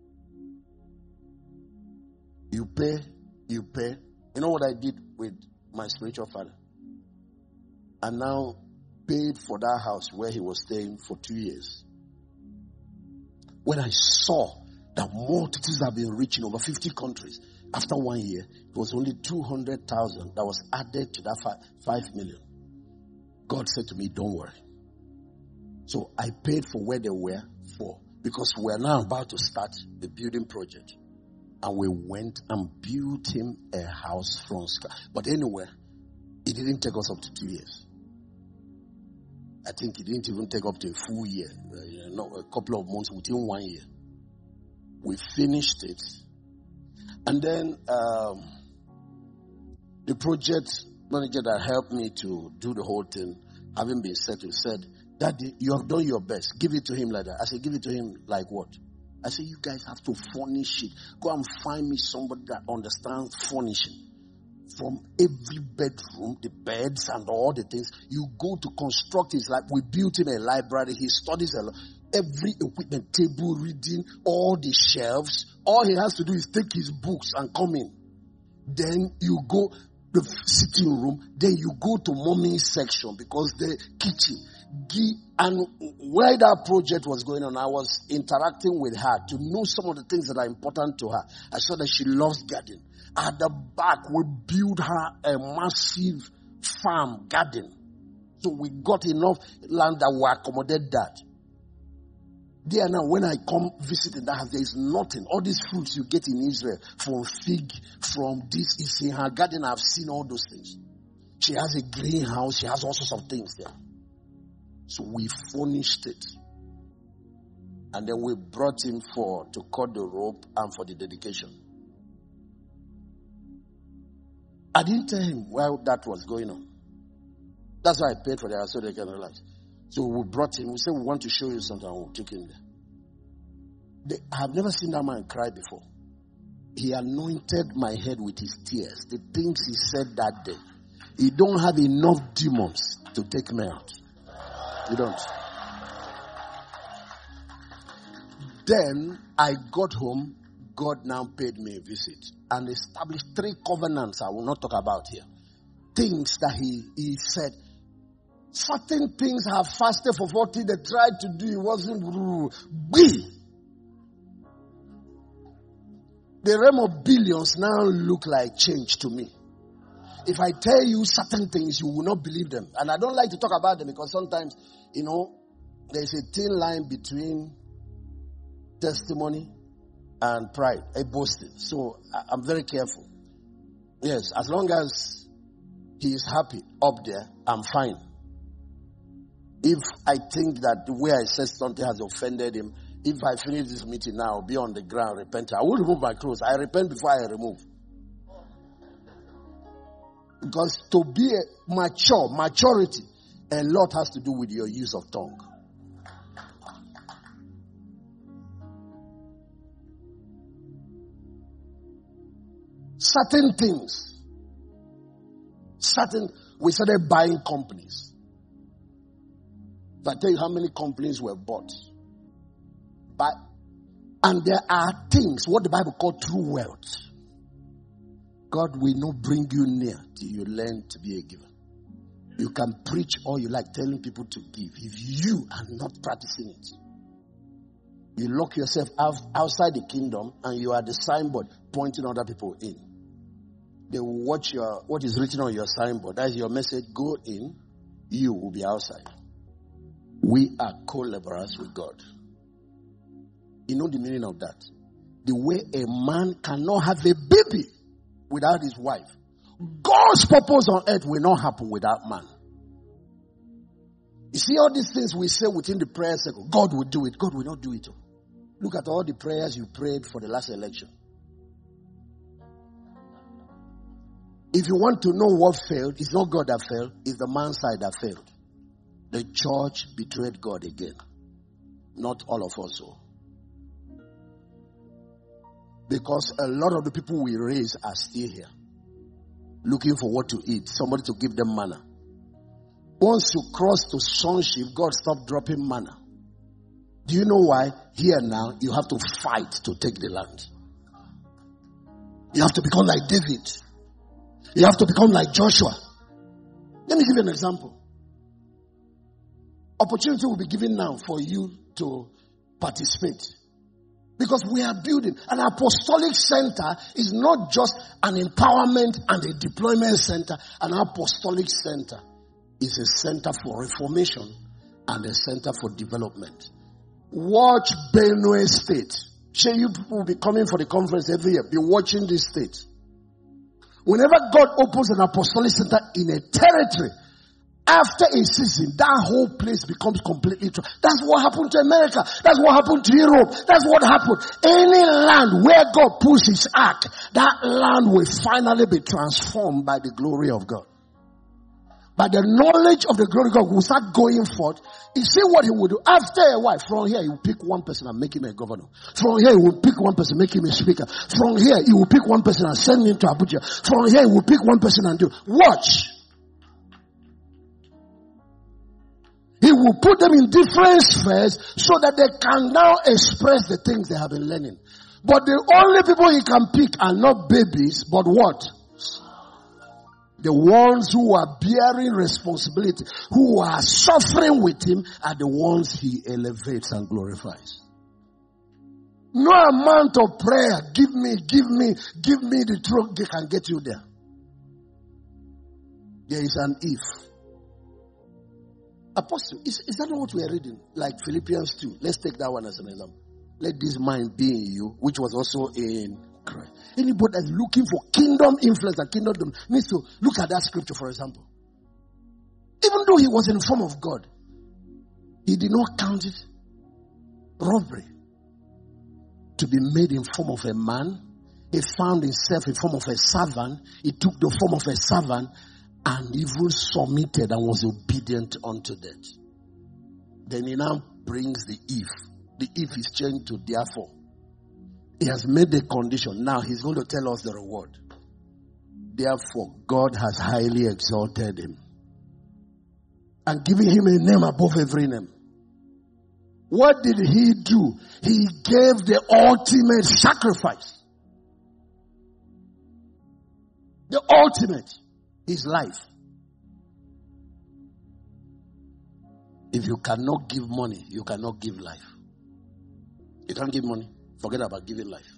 you pay. You know what I did with my spiritual father? I now paid for that house where he was staying for 2 years. When I saw that multitudes have been reaching over 50 countries, after 1 year, it was only 200,000 that was added to that 5 million. God said to me, don't worry. So I paid for where they were for, because we're now about to start the building project. And we went and built him a house from scratch. But anyway, it didn't take us up to 2 years. I think it didn't even take up to a full year. A couple of months within 1 year. We finished it. And then the project manager that helped me to do the whole thing, having been settled, said, Daddy, you have done your best. Give it to him like that. I said, give it to him like what? I said, you guys have to furnish it. Go and find me somebody that understands furnishing. From every bedroom, the beds and all the things, you go to construct it. Like we built him a library. He studies a lot. Every equipment, table, reading, all the shelves. All he has to do is take his books and come in. Then you go the sitting room. Then you go to mommy's section because the kitchen. And where that project was going on, I was interacting with her to know some of the things that are important to her. I saw that she loves gardening. At the back, we built her a massive farm garden. So we got enough land that will accommodate that. There now, when I come visit in that house, there is nothing. All these fruits you get in Israel, from fig, from this, is in her garden. I've seen all those things. She has a greenhouse. She has all sorts of things there. So we furnished it. And then we brought him to cut the rope and for the dedication. I didn't tell him while that was going on. That's why I paid for that so they can relax. So we brought him. We said, we want to show you something. And we'll take him there. I have never seen that man cry before. He anointed my head with his tears. The things he said that day. He don't have enough demons to take me out. You don't. Then I got home. God now paid me a visit and established 3 covenants I will not talk about here. Things that he said. Certain things have fasted for 40. They tried to do. It wasn't. The realm of billions now look like change to me. If I tell you certain things, you will not believe them. And I don't like to talk about them because sometimes, there's a thin line between testimony and pride, a boasting. So I'm very careful. Yes, as long as he is happy up there, I'm fine. If I think that the way I said something has offended him, if I finish this meeting now, I'll be on the ground, repent. I will remove my clothes. I repent before I remove. Because to be maturity, a lot has to do with your use of tongue. Certain things. We started buying companies. If I tell you how many companies were bought. And there are things, what the Bible calls true wealth. God will not bring you near till you learn to be a giver. You can preach all you like, telling people to give. If you are not practicing it, you lock yourself outside the kingdom and you are the signboard pointing other people in. They will watch what is written on your signboard. That is your message. Go in, you will be outside. We are co-laborers with God. You know the meaning of that? The way a man cannot have a baby without his wife. God's purpose on earth will not happen without man. You see all these things we say within the prayer circle. God will do it. God will not do it. Look at all the prayers you prayed for the last election. If you want to know what failed, it's not God that failed. It's the man's side that failed. The church betrayed God again. Not all of us. So. Because a lot of the people we raise are still here. looking for what to eat, somebody to give them manna. Once you cross to sonship, God stopped dropping manna. Do you know why? Here now, you have to fight to take the land. You have to become like David. You have to become like Joshua. Let me give you an example. Opportunity will be given now for you to participate. Because we are building. An apostolic center is not just an empowerment and a deployment center. An apostolic center is a center for reformation and a center for development. Watch Benue State. Sure, you people will be coming for the conference every year. Be watching this state. Whenever God opens an apostolic center in a territory, after a season, that whole place becomes completely true. That's what happened to America. That's what happened to Europe. That's what happened. Any land where God puts his ark, that land will finally be transformed by the glory of God. By the knowledge of the glory of God, will start going forth. You see what he will do. After a while, from here, he will pick one person and make him a governor. From here, he will pick one person, make him a speaker. From here, he will pick one person and send him to Abuja. From here, he will pick one person and do. Watch. He will put them in different spheres so that they can now express the things they have been learning. But the only people he can pick are not babies, but what? The ones who are bearing responsibility, who are suffering with him, are the ones he elevates and glorifies. No amount of prayer, give me the truth, they can get you there. There is an if. Apostle, is that not what we are reading? Like Philippians 2. Let's take that one as an example. Let this mind be in you, which was also in Christ. Anybody that's looking for kingdom influence and kingdom needs to look at that scripture, for example. Even though he was in the form of God, he did not count it robbery to be made in form of a man. He found himself in form of a servant. He took the form of a servant and even submitted and was obedient unto death. Then he now brings the if. The if is changed to therefore. He has made the condition. Now he's going to tell us the reward. Therefore, God has highly exalted him and given him a name above every name. What did he do? He gave the ultimate sacrifice. The ultimate, his life. If you cannot give money, you cannot give life. You can't give money. Forget about giving life.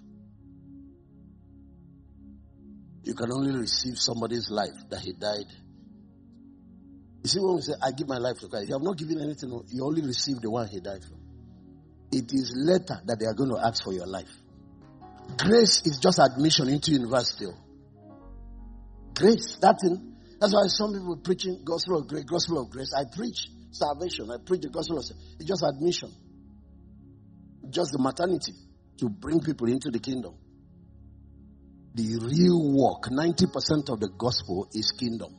You can only receive somebody's life that he died. You see when we say, I give my life to Christ, you have not given anything, you only receive the one he died for. It is later that they are going to ask for your life. Grace is just admission into university. Grace, that's why some people preaching gospel of grace. I preach salvation. I preach the gospel of salvation. It's just admission. Just the maternity to bring people into the kingdom. The real work, 90% of the gospel is kingdom.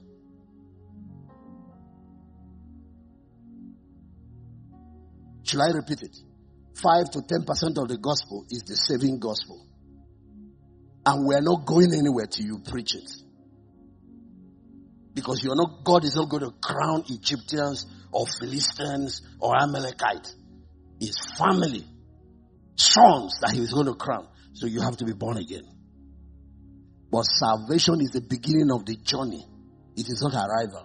Shall I repeat it? 5 to 10% of the gospel is the saving gospel. And we are not going anywhere till you preach it. Because God is not going to crown Egyptians or Philistines or Amalekites. It's family, sons that he is going to crown. So you have to be born again. But salvation is the beginning of the journey. It is not arrival.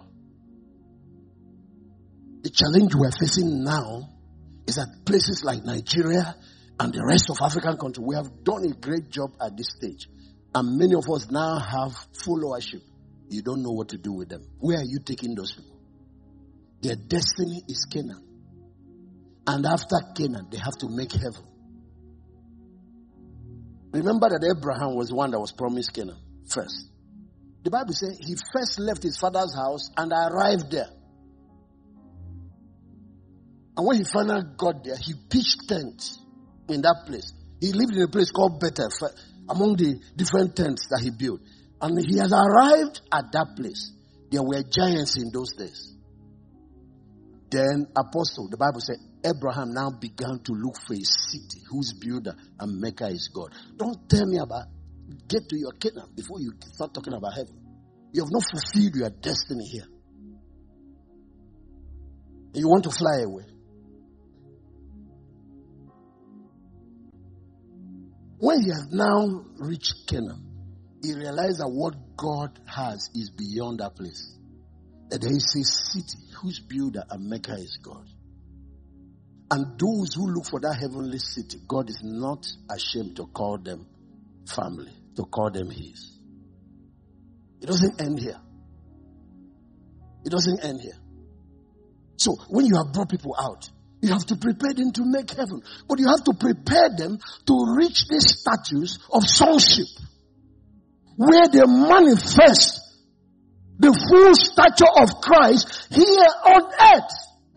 The challenge we are facing now is that places like Nigeria and the rest of African countries, we have done a great job at this stage. And many of us now have followership. You don't know what to do with them. Where are you taking those people? Their destiny is Canaan. And after Canaan, they have to make heaven. Remember that Abraham was one that was promised Canaan first. The Bible says he first left his father's house and arrived there. And when he finally got there, he pitched tents in that place. He lived in a place called Bethel, among the different tents that he built. And he has arrived at that place. There were giants in those days. Then apostle, the Bible said, Abraham now began to look for a city whose builder and maker is God. Don't tell me about, get to your Canaan before you start talking about heaven. You have not fulfilled your destiny here. And you want to fly away. When he has now reached Canaan, he realized that what God has is beyond that place. That there is a city whose builder and maker is God. And those who look for that heavenly city, God is not ashamed to call them family, to call them his. It doesn't end here. It doesn't end here. So when you have brought people out, you have to prepare them to make heaven. But you have to prepare them to reach this status of sonship, where they manifest the full stature of Christ here on earth.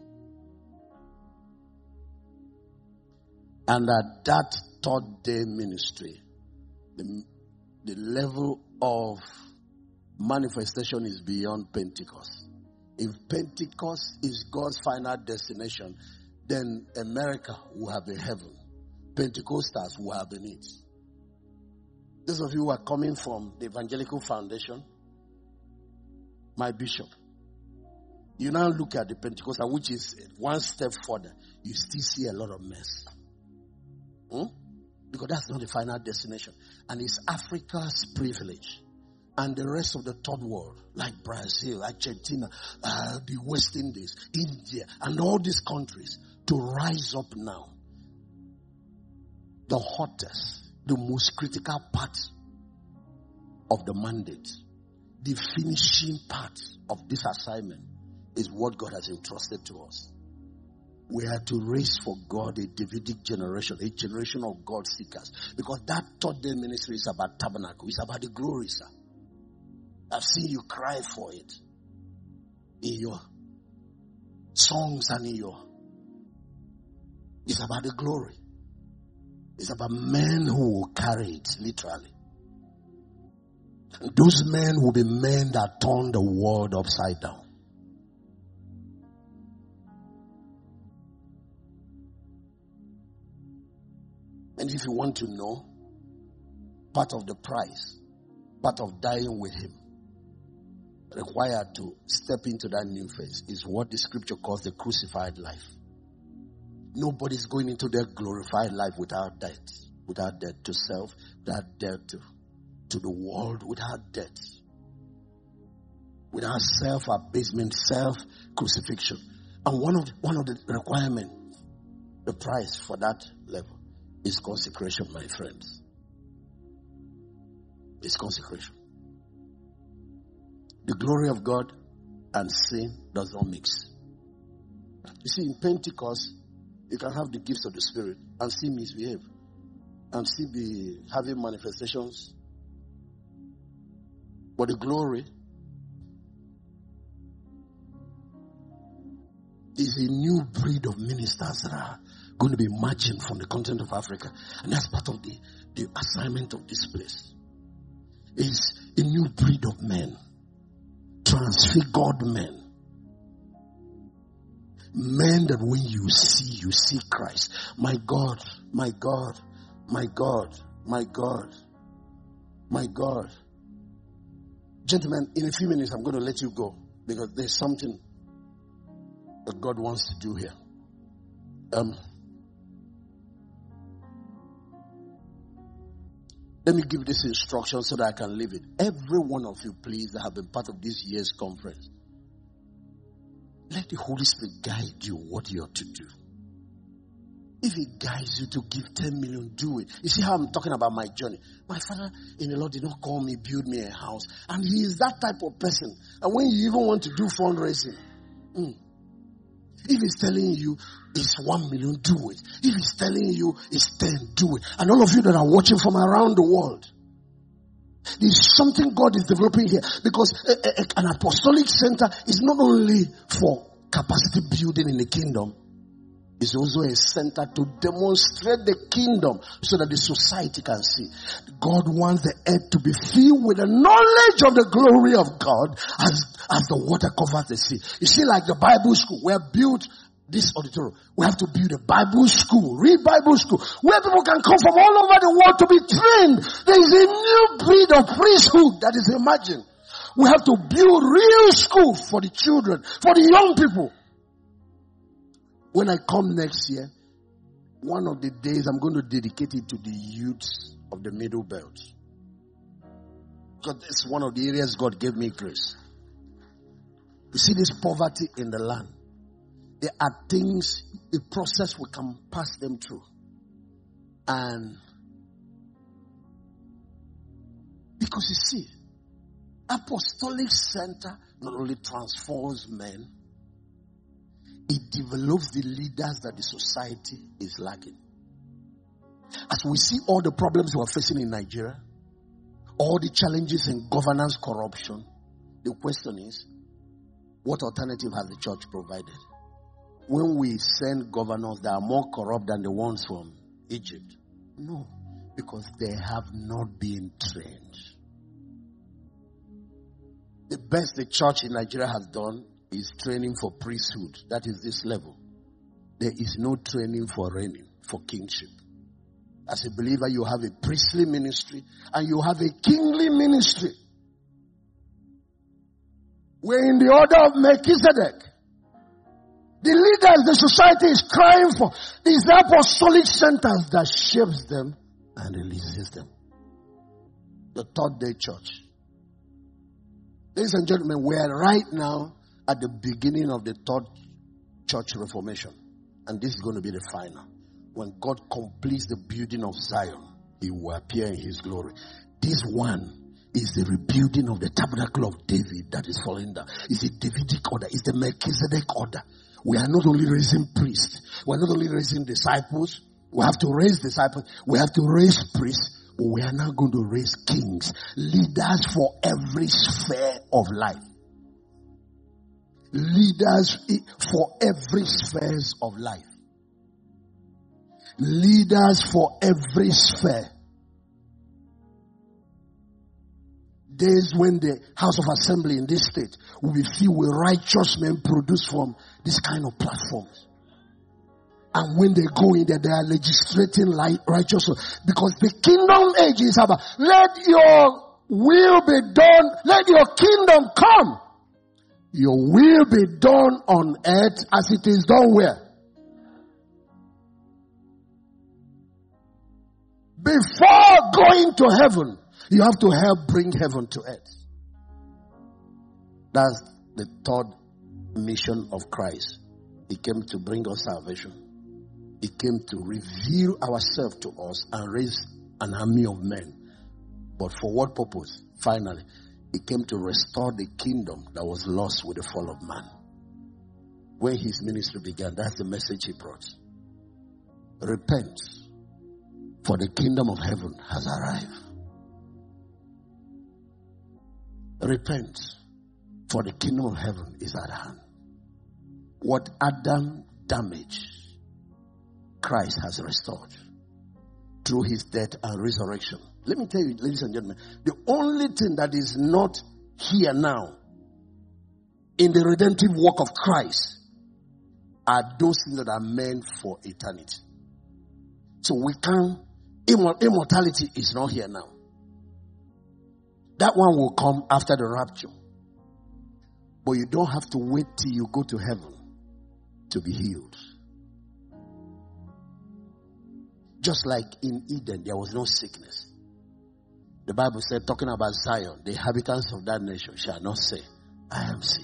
And at that third day ministry, the level of manifestation is beyond Pentecost. If Pentecost is God's final destination, then America will have a heaven. Pentecostals will have a need. Those of you who are coming from the Evangelical Foundation, my bishop, you now look at the Pentecostal, which is one step further, you still see a lot of mess. Because that's not the final destination. And it's Africa's privilege. And the rest of the third world, like Brazil, Argentina, the West Indies, India, and all these countries, to rise up now. The hottest, the most critical part of the mandate, the finishing part of this assignment is what God has entrusted to us. We are to raise for God a Davidic generation, a generation of God seekers. Because that third day ministry is about tabernacle. It's about the glory, sir. I've seen you cry for it in your songs and in your... It's about the glory. It's about men who will carry it, literally. And those men will be men that turn the world upside down. And if you want to know, part of the price, part of dying with him, required to step into that new phase is what the scripture calls the crucified life. Nobody's going into their glorified life without death to self, without death to the world, without death, without self-abasement, self-crucifixion. And one of the requirements, the price for that level, is consecration, my friends. It's consecration. The glory of God and sin does not mix. You see, in Pentecost, you can have the gifts of the Spirit and still misbehave and still be having manifestations. But the glory is a new breed of ministers that are going to be emerging from the continent of Africa. And that's part of the assignment of this place. It's a new breed of men. Transfigured men. Men that when you see Christ. My God, my God, my God, my God, my God. Gentlemen, in a few minutes I'm going to let you go because there's something that God wants to do here. Let me give this instruction so that I can leave it. Every one of you, please, that have been part of this year's conference, let the Holy Spirit guide you what you are to do. If He guides you to give 10 million, do it. You see how I'm talking about my journey. My father in the Lord did not call me, build me a house. And he is that type of person. And when you even want to do fundraising, if he's telling you it's 1 million, do it. If he's telling you it's 10, do it. And all of you that are watching from around the world, there's something God is developing here. Because an apostolic center is not only for capacity building in the kingdom, it's also a center to demonstrate the kingdom so that the society can see. God wants the earth to be filled with the knowledge of the glory of God as the water covers the sea. You see, like the Bible school, we have built this auditorium. We have to build a Bible school, read Bible school, where people can come from all over the world to be trained. There is a new breed of priesthood that is emerging. we have to build real school for the children, for the young people. When I come next year, one of the days I'm going to dedicate it to the youths of the Middle Belt. Because it's one of the areas God gave me grace. You see this poverty in the land. There are things, a process we can pass them through. And because you see, Apostolic Center not only transforms men, it develops the leaders that the society is lacking. As we see all the problems we are facing in Nigeria, all the challenges in governance, corruption, the question is, what alternative has the church provided? When we send governors that are more corrupt than the ones from Egypt? No, because they have not been trained. The best the church in Nigeria has done is training for priesthood. That is this level. There is no training for reigning, for kingship. As a believer, you have a priestly ministry and you have a kingly ministry. We're in the order of Melchizedek. The leaders the society is crying for. These apostolic centers that shapes them and releases them. The third day church. Ladies and gentlemen, we are right now at the beginning of the third church reformation. And this is going to be the final. When God completes the building of Zion, He will appear in His glory. This one is the rebuilding of the tabernacle of David that is falling down. It's a Davidic order. It's the Melchizedek order. We are not only raising priests. We are not only raising disciples. We have to raise disciples. We have to raise priests. But we are now going to raise kings. Leaders for every sphere of life. Leaders for every sphere of life. Leaders for every sphere. Days when the House of Assembly in this state will be filled with righteous men produced from this kind of platforms. And when they go in there, they are legislating like righteous. Because the kingdom age is about, let your will be done, let your kingdom come. Your will be done on earth as it is done where? Before going to heaven, you have to help bring heaven to earth. That's the third mission of Christ. He came to bring us salvation. He came to reveal ourselves to us and raise an army of men. But for what purpose? Finally, He came to restore the kingdom that was lost with the fall of man. When His ministry began, that's the message He brought. Repent, for the kingdom of heaven has arrived. Repent, for the kingdom of heaven is at hand. What Adam damaged, Christ has restored through His death and resurrection. Let me tell you, ladies and gentlemen, the only thing that is not here now in the redemptive work of Christ are those things that are meant for eternity. So we can't, immortality is not here now. That one will come after the rapture. But you don't have to wait till you go to heaven to be healed. Just like in Eden, there was no sickness. The Bible said, talking about Zion, the inhabitants of that nation shall not say, I am sick.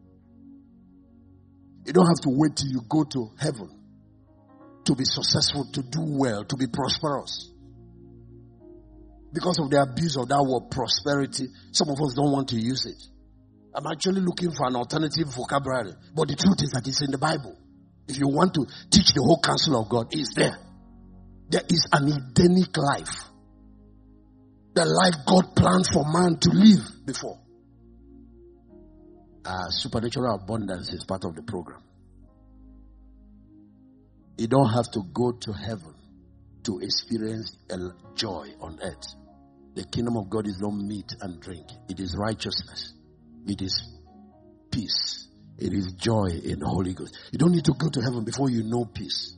You don't have to wait till you go to heaven to be successful, to do well, to be prosperous. Because of the abuse of that word prosperity, some of us don't want to use it. I'm actually looking for an alternative vocabulary. But the truth is that it's in the Bible. If you want to teach the whole counsel of God, it's there. There is an Edenic life. The life God planned for man to live before. Supernatural abundance is part of the program. You don't have to go to heaven to experience joy on earth. The kingdom of God is not meat and drink. It is righteousness. It is peace. It is joy in the Holy Ghost. You don't need to go to heaven before you know peace.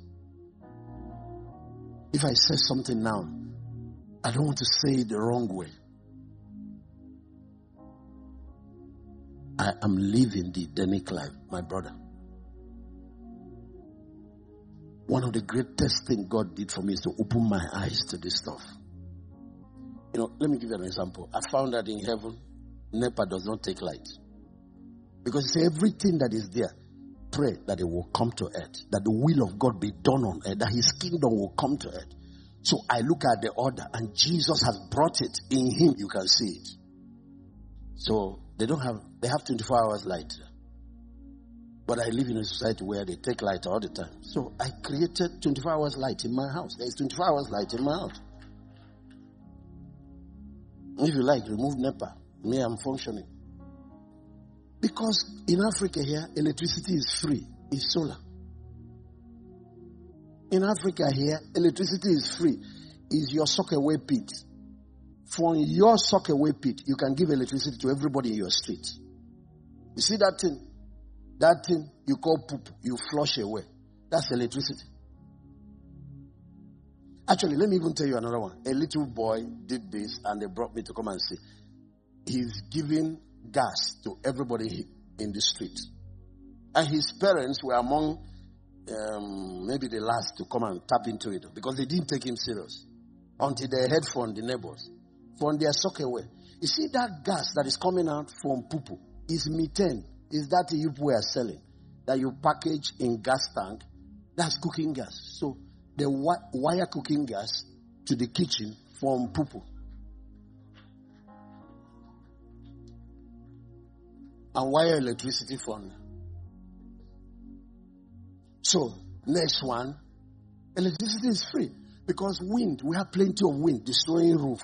If I say something now, I don't want to say it the wrong way. I am living the Edenic life, my brother. One of the greatest things God did for me is to open my eyes to this stuff. Let me give you an example. I found that in heaven, NEPA does not take light. Because everything that is there, pray that it will come to earth. That the will of God be done on earth. That his kingdom will come to earth. So I look at the order, and Jesus has brought it. In him, you can see it. So they have 24 hours light. But I live in a society where they take light all the time. So I created 24 hours light in my house. There is 24 hours light in my house. If you like, remove NEPA. Me, I'm functioning. Because in Africa here, electricity is free. It's solar. In Africa here, electricity is free. It's your sock-away pit. From your sock-away pit, you can give electricity to everybody in your street. You see that thing? That thing you call poop, you flush away. That's electricity. Actually, let me even tell you another one. A little boy did this, and they brought me to come and see. He's giving gas to everybody in the street. And his parents were among maybe the last to come and tap into it, because they didn't take him serious until they heard from the neighbors, from their sock away. You see that gas that is coming out from poo-poo is methane. Is that you are selling that you package in gas tank? That's cooking gas. So they wire cooking gas to the kitchen from poo-poo. And wire electricity from. So, next one, electricity is free. Because wind, we have plenty of wind destroying roof.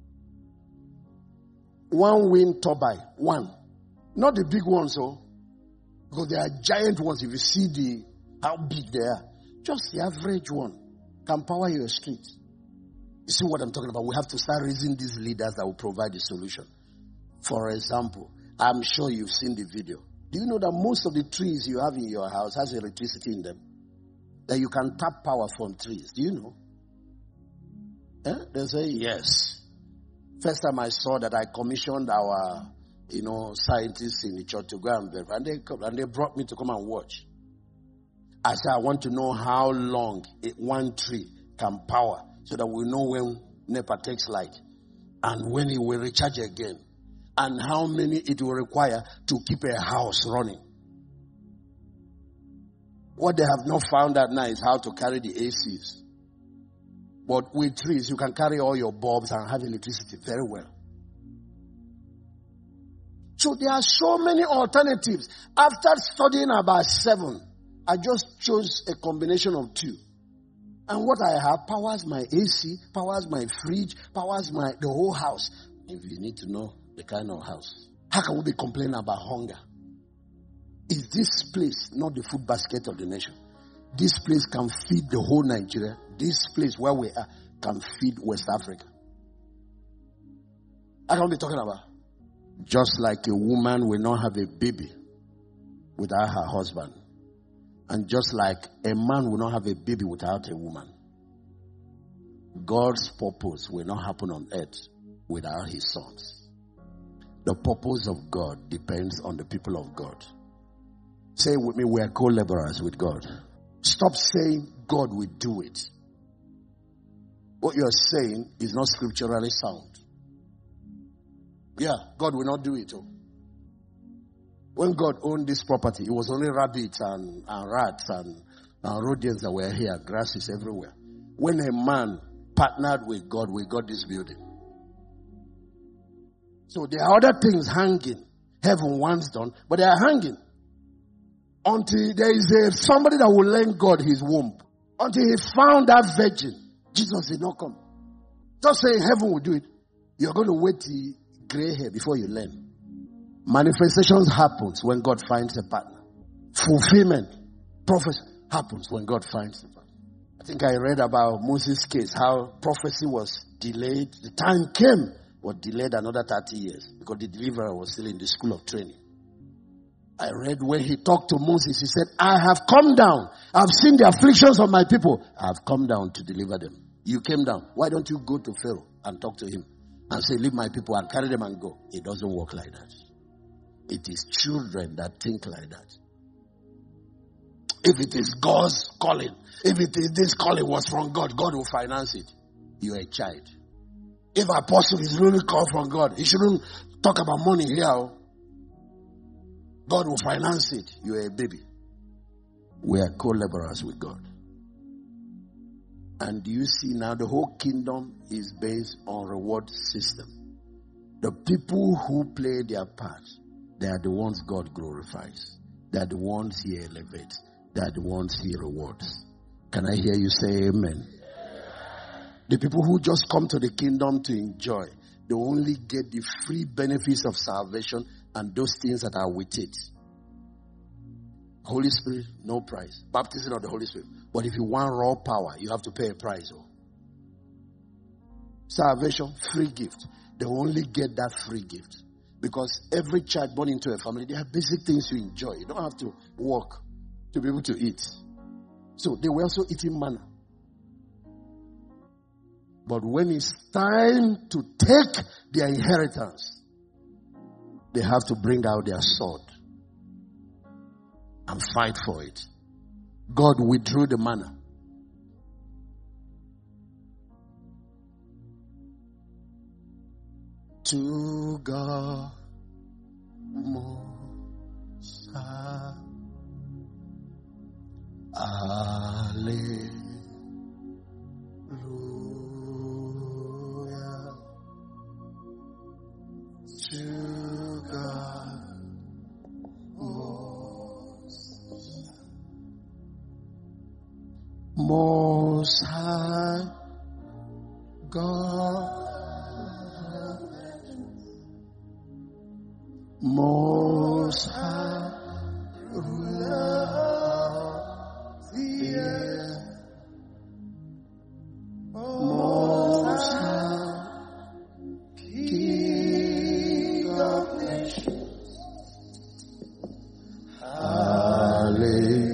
One wind turbine, one. Not the big ones, because they are giant ones. If you see how big they are, just the average one can power your street. You see what I'm talking about? We have to start raising these leaders that will provide the solution. For example, I'm sure you've seen the video. Do you know that most of the trees you have in your house has electricity in them? That you can tap power from trees. Do you know? They say yes. First time I saw that, I commissioned our scientists in the church to go and verify. And they brought me to come and watch. I said, I want to know how long one tree can power, so that we know when NEPA takes light and when it will recharge again, and how many it will require to keep a house running. What they have not found out now is how to carry the ACs. But with trees, you can carry all your bulbs and have electricity very well. So there are so many alternatives. After studying about 7, I just chose a combination of 2. And what I have powers my AC, powers my fridge, powers the whole house. If you need to know the kind of house. How can we be complaining about hunger? Is this place not the food basket of the nation? This place can feed the whole Nigeria. This place where we are can feed West Africa. I can be talking about. Just like a woman will not have a baby without her husband. And just like a man will not have a baby without a woman. God's purpose will not happen on earth without his sons. The purpose of God depends on the people of God. Say with me, we are co-laborers with God. Stop saying God will do it. What you're saying is not scripturally sound. Yeah, God will not do it. When God owned this property, it was only rabbits and rats and rodents that were here. Grass is everywhere. When a man partnered with God, we got this building. So there are other things hanging. Heaven once done, but they are hanging. Until there is somebody that will lend God his womb. Until he found that virgin, Jesus did not come. Just saying heaven will do it. You're going to wait till gray hair before you learn. Manifestations happens when God finds a partner. Fulfillment, prophecy happens when God finds a partner. I think I read about Moses' case, how prophecy was delayed. The time came, but delayed another 30 years because the deliverer was still in the school of training. I read when he talked to Moses, he said, I have come down. I've seen the afflictions of my people. I have come down to deliver them. You came down. Why don't you go to Pharaoh and talk to him and say, leave my people and carry them and go? It doesn't work like that. It is children that think like that. If it is God's calling, if it is this calling was from God, God will finance it. You are a child. If apostle is really called from God, he shouldn't talk about money here. God will finance it. You are a baby. We are co-laborers with God. And you see now the whole kingdom is based on reward system. The people who play their part, they are the ones God glorifies. They are the ones He elevates. They are the ones He rewards. Can I hear you say amen? The people who just come to the kingdom to enjoy, they only get the free benefits of salvation and those things that are with it. Holy Spirit, no price. Baptism of the Holy Spirit. But if you want raw power, you have to pay a price. Salvation, free gift. They only get that free gift. Because every child born into a family, they have basic things to enjoy. You don't have to work to be able to eat. So they were also eating manna. But when it's time to take their inheritance, they have to bring out their sword and fight for it. God withdrew the manna. To God most high. Alleluia. To God most high, God most high, ruler of the earth, most high, King of nations, hallelujah.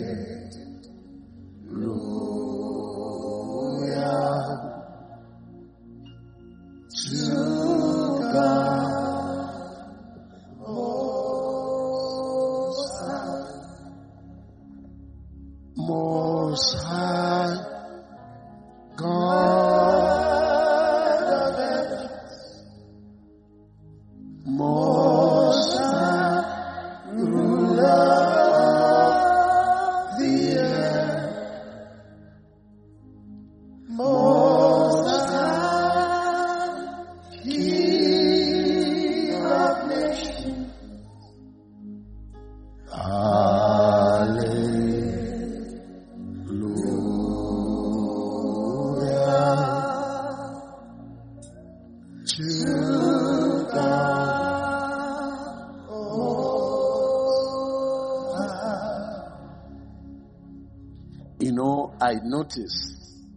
I noticed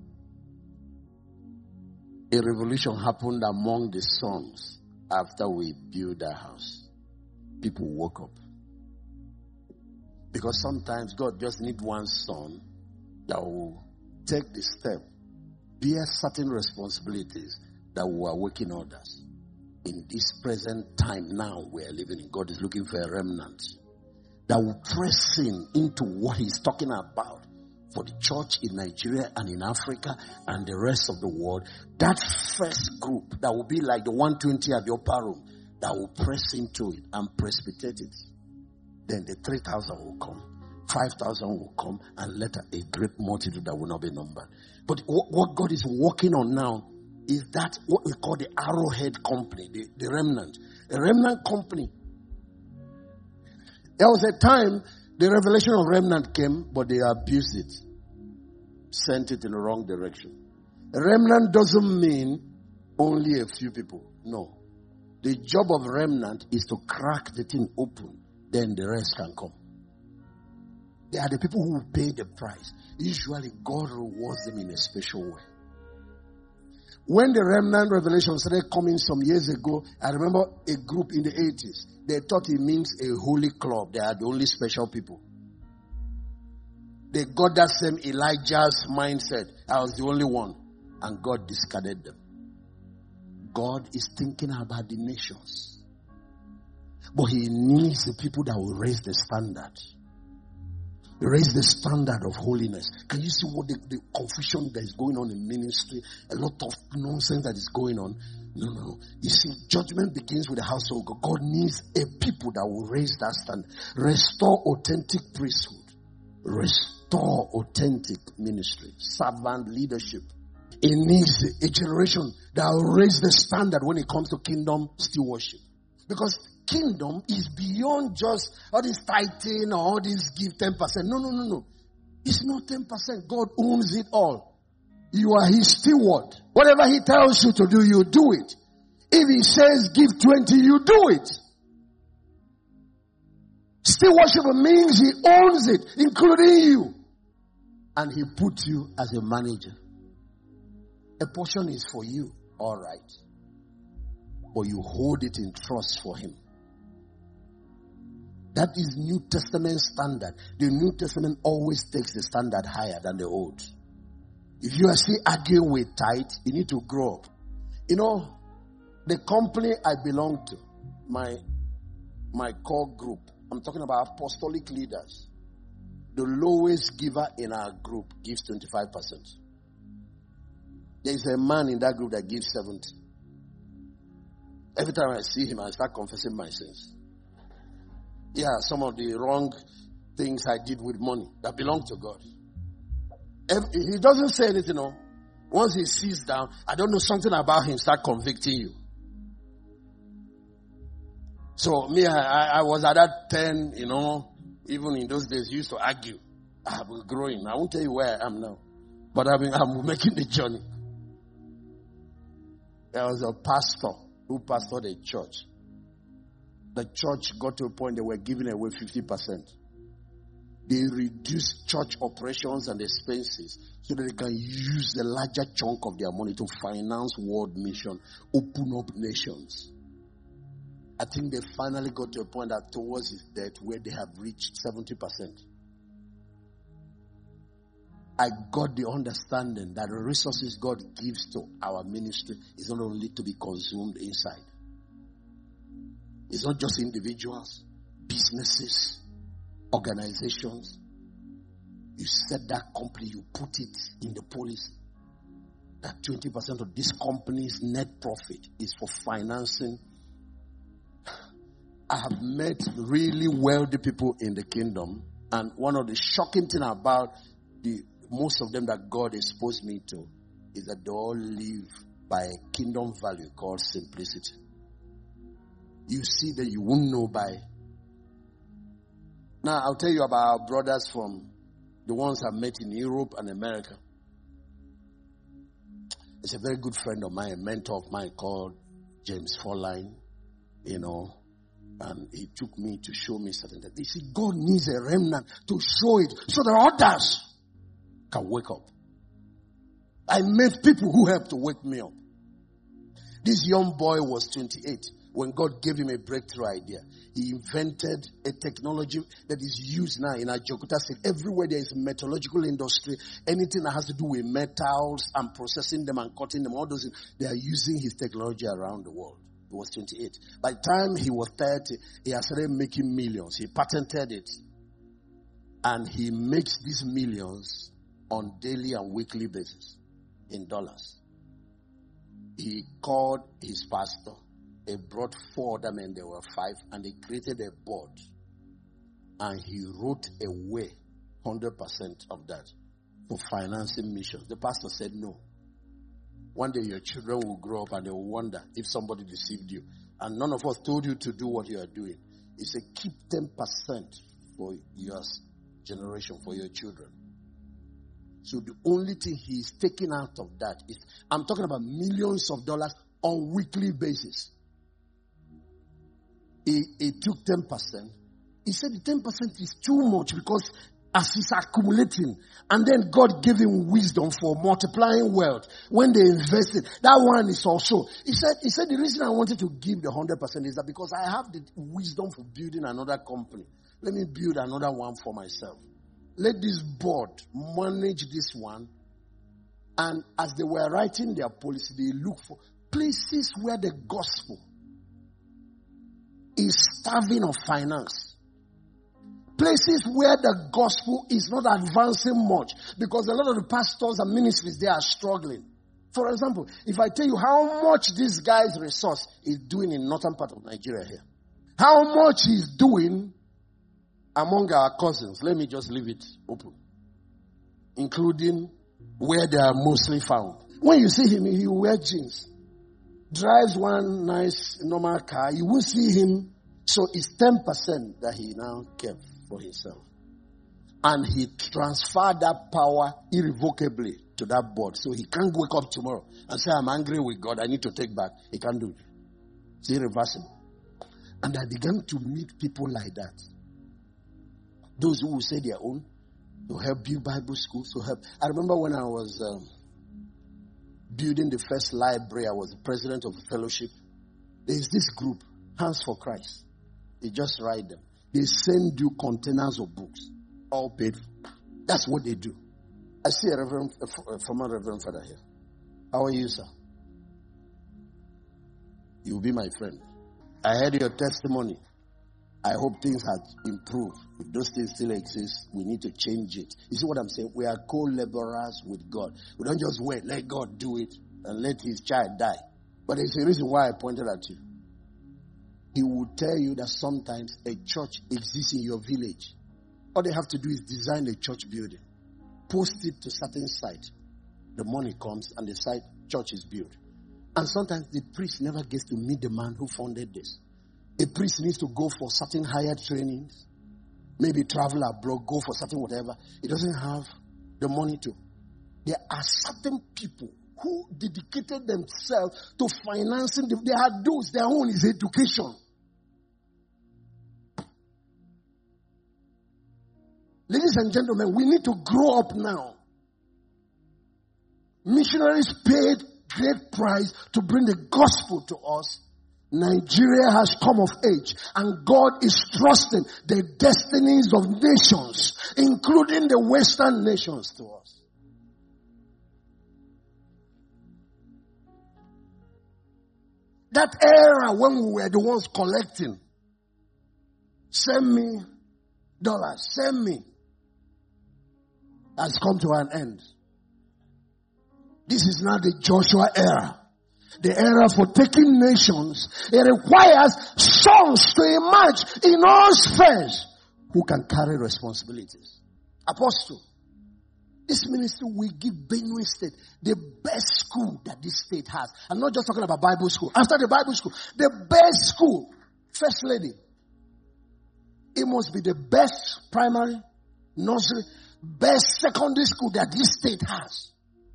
a revolution happened among the sons after we built that house. People woke up. Because sometimes God just needs one son that will take the step, bear certain responsibilities that will awaken others. In this present time now we are living in, God is looking for a remnant that will press into what He's talking about for the church in Nigeria and in Africa and the rest of the world. That first group that will be like the 120 at the upper room, that will press into it and precipitate it. Then the 3,000 will come, 5,000 will come, and later a great multitude that will not be numbered. But what God is working on now is that what we call the Arrowhead Company, the remnant. A remnant company. There was a time the revelation of remnant came, but they abused it. Sent it in the wrong direction. A remnant doesn't mean only a few people. No. The job of remnant is to crack the thing open. Then the rest can come. They are the people who pay the price. Usually God rewards them in a special way. When the remnant revelation started coming some years ago, I remember a group in the 80s. They thought it means a holy club. They are the only special people. They got that same Elijah's mindset. I was the only one. And God discarded them. God is thinking about the nations. But he needs the people that will raise the standard. Raise the standard of holiness. Can you see what the confusion that is going on in ministry? A lot of nonsense that is going on. No. You see, judgment begins with the household. God needs a people that will raise that standard. Restore authentic priesthood. Restore authentic ministry. Servant leadership. It needs a generation that will raise the standard when it comes to kingdom stewardship. Because kingdom is beyond just all this tithing or all this give 10%. No. It's not 10%. God owns it all. You are his steward. Whatever he tells you to do, you do it. If he says give 20, you do it. Stewardship means he owns it, including you. And he put you as a manager. A portion is for you, all right. But you hold it in trust for him. That is New Testament standard. The New Testament always takes the standard higher than the Old. If you are still arguing with tithe, you need to grow up. You know, the company I belong to, my core group, I'm talking about apostolic leaders. The lowest giver in our group gives 25%. There is a man in that group that gives 70%. Every time I see him, I start confessing my sins. Yeah, some of the wrong things I did with money that belong to God. He doesn't say anything. No. Once he sits down, I don't know, something about him start convicting you. So me, I was at that 10, even in those days, used to argue. I was growing. I won't tell you where I am now. But I'm making the journey. There was a pastor who pastored a church. The church got to a point they were giving away 50%. They reduced church operations and expenses so that they can use the larger chunk of their money to finance world mission, open up nations. I think they finally got to a point that towards his death where they have reached 70%. I got the understanding that the resources God gives to our ministry is not only to be consumed inside. It's not just individuals, businesses, organizations. You set that company, you put it in the policy. That 20% of this company's net profit is for financing. I have met really wealthy people in the kingdom, and one of the shocking things about most of them that God exposed me to is that they all live by a kingdom value called simplicity. You see that you won't know by. Now, I'll tell you about our brothers from the ones I met in Europe and America. It's a very good friend of mine, a mentor of mine called James Forline, and he took me to show me certain things. You see, God needs a remnant to show it so that others can wake up. I met people who helped to wake me up. This young boy was 28 when God gave him a breakthrough idea. He invented a technology that is used now in Ajaokuta State. Everywhere there is a metallurgical industry, anything that has to do with metals and processing them and cutting them, all those things, they are using his technology around the world. He was 28. By the time he was 30, he had started making millions. He patented it. And he makes these millions on daily and weekly basis in dollars. He called his pastor. They brought 4 other men, there were 5, and they created a board. And he wrote away 100% of that for financing missions. The pastor said no. One day your children will grow up and they will wonder if somebody deceived you. And none of us told you to do what you are doing. He said keep 10% for your generation, for your children. So the only thing he's taking out of that is, I'm talking about millions of dollars on weekly basis. He took 10%. He said the 10% is too much because as he's accumulating, and then God gave him wisdom for multiplying wealth. When they invested, that one is also. He said the reason I wanted to give the 100% is that because I have the wisdom for building another company. Let me build another one for myself. Let this board manage this one. And as they were writing their policy, they look for places where the gospel is is starving of finance. Places where the gospel is not advancing much because a lot of the pastors and ministries, they are struggling. For example, if I tell you how much this guy's resource is doing in northern part of Nigeria here, how much he's doing among our cousins, let me just leave it open, including where they are mostly found. When you see him, he wears jeans, drives one nice normal car, you will see him. So it's 10% that he now kept for himself. And he transferred that power irrevocably to that board. So he can't wake up tomorrow and say, I'm angry with God, I need to take back. He can't do it. It's irreversible. And I began to meet people like that. Those who will say their own, to help build Bible schools, to help. I remember when I was building the first library, I was the president of the fellowship. There is this group, Hands for Christ. They just write them. They send you containers of books, all paid for. That's what they do. I see a former Reverend Father here. How are you, sir? You will be my friend. I heard your testimony. I hope things have improved. If those things still exist, we need to change it. You see what I'm saying? We are co-laborers with God. We don't just wait, let God do it, and let his child die. But there's a reason why I pointed at you. He will tell you that sometimes a church exists in your village. All they have to do is design a church building, post it to certain site. The money comes and the site church is built. And sometimes the priest never gets to meet the man who founded this. A priest needs to go for certain higher trainings, maybe travel abroad, go for certain whatever. He doesn't have the money to. There are certain people who dedicated themselves to financing. They had those, their own is education. Ladies and gentlemen, we need to grow up now. Missionaries paid great price to bring the gospel to us. Nigeria has come of age, and God is trusting the destinies of nations, including the Western nations, to us. That era when we were the ones collecting, send me dollars, send me, has come to an end. This is not the Joshua era. The era for taking nations. It requires sons to emerge in all spheres who can carry responsibilities. Apostle, this ministry will give Benue State the best school that this state has. I'm not just talking about Bible school. After the Bible school, the best school, First Lady, it must be the best primary, nursery, best secondary school that this state has.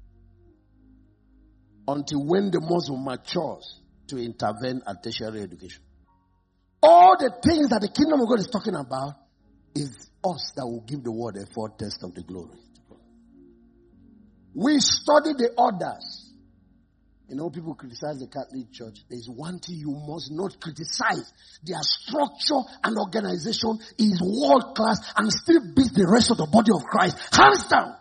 Until when the Muslim matures to intervene at tertiary education. All the things that the kingdom of God is talking about is us that will give the world a foretaste of the glory. We study the others. You know, people criticize the Catholic Church. There's one thing you must not criticize. Their structure and organization is world class and still beats the rest of the body of Christ. Hands down.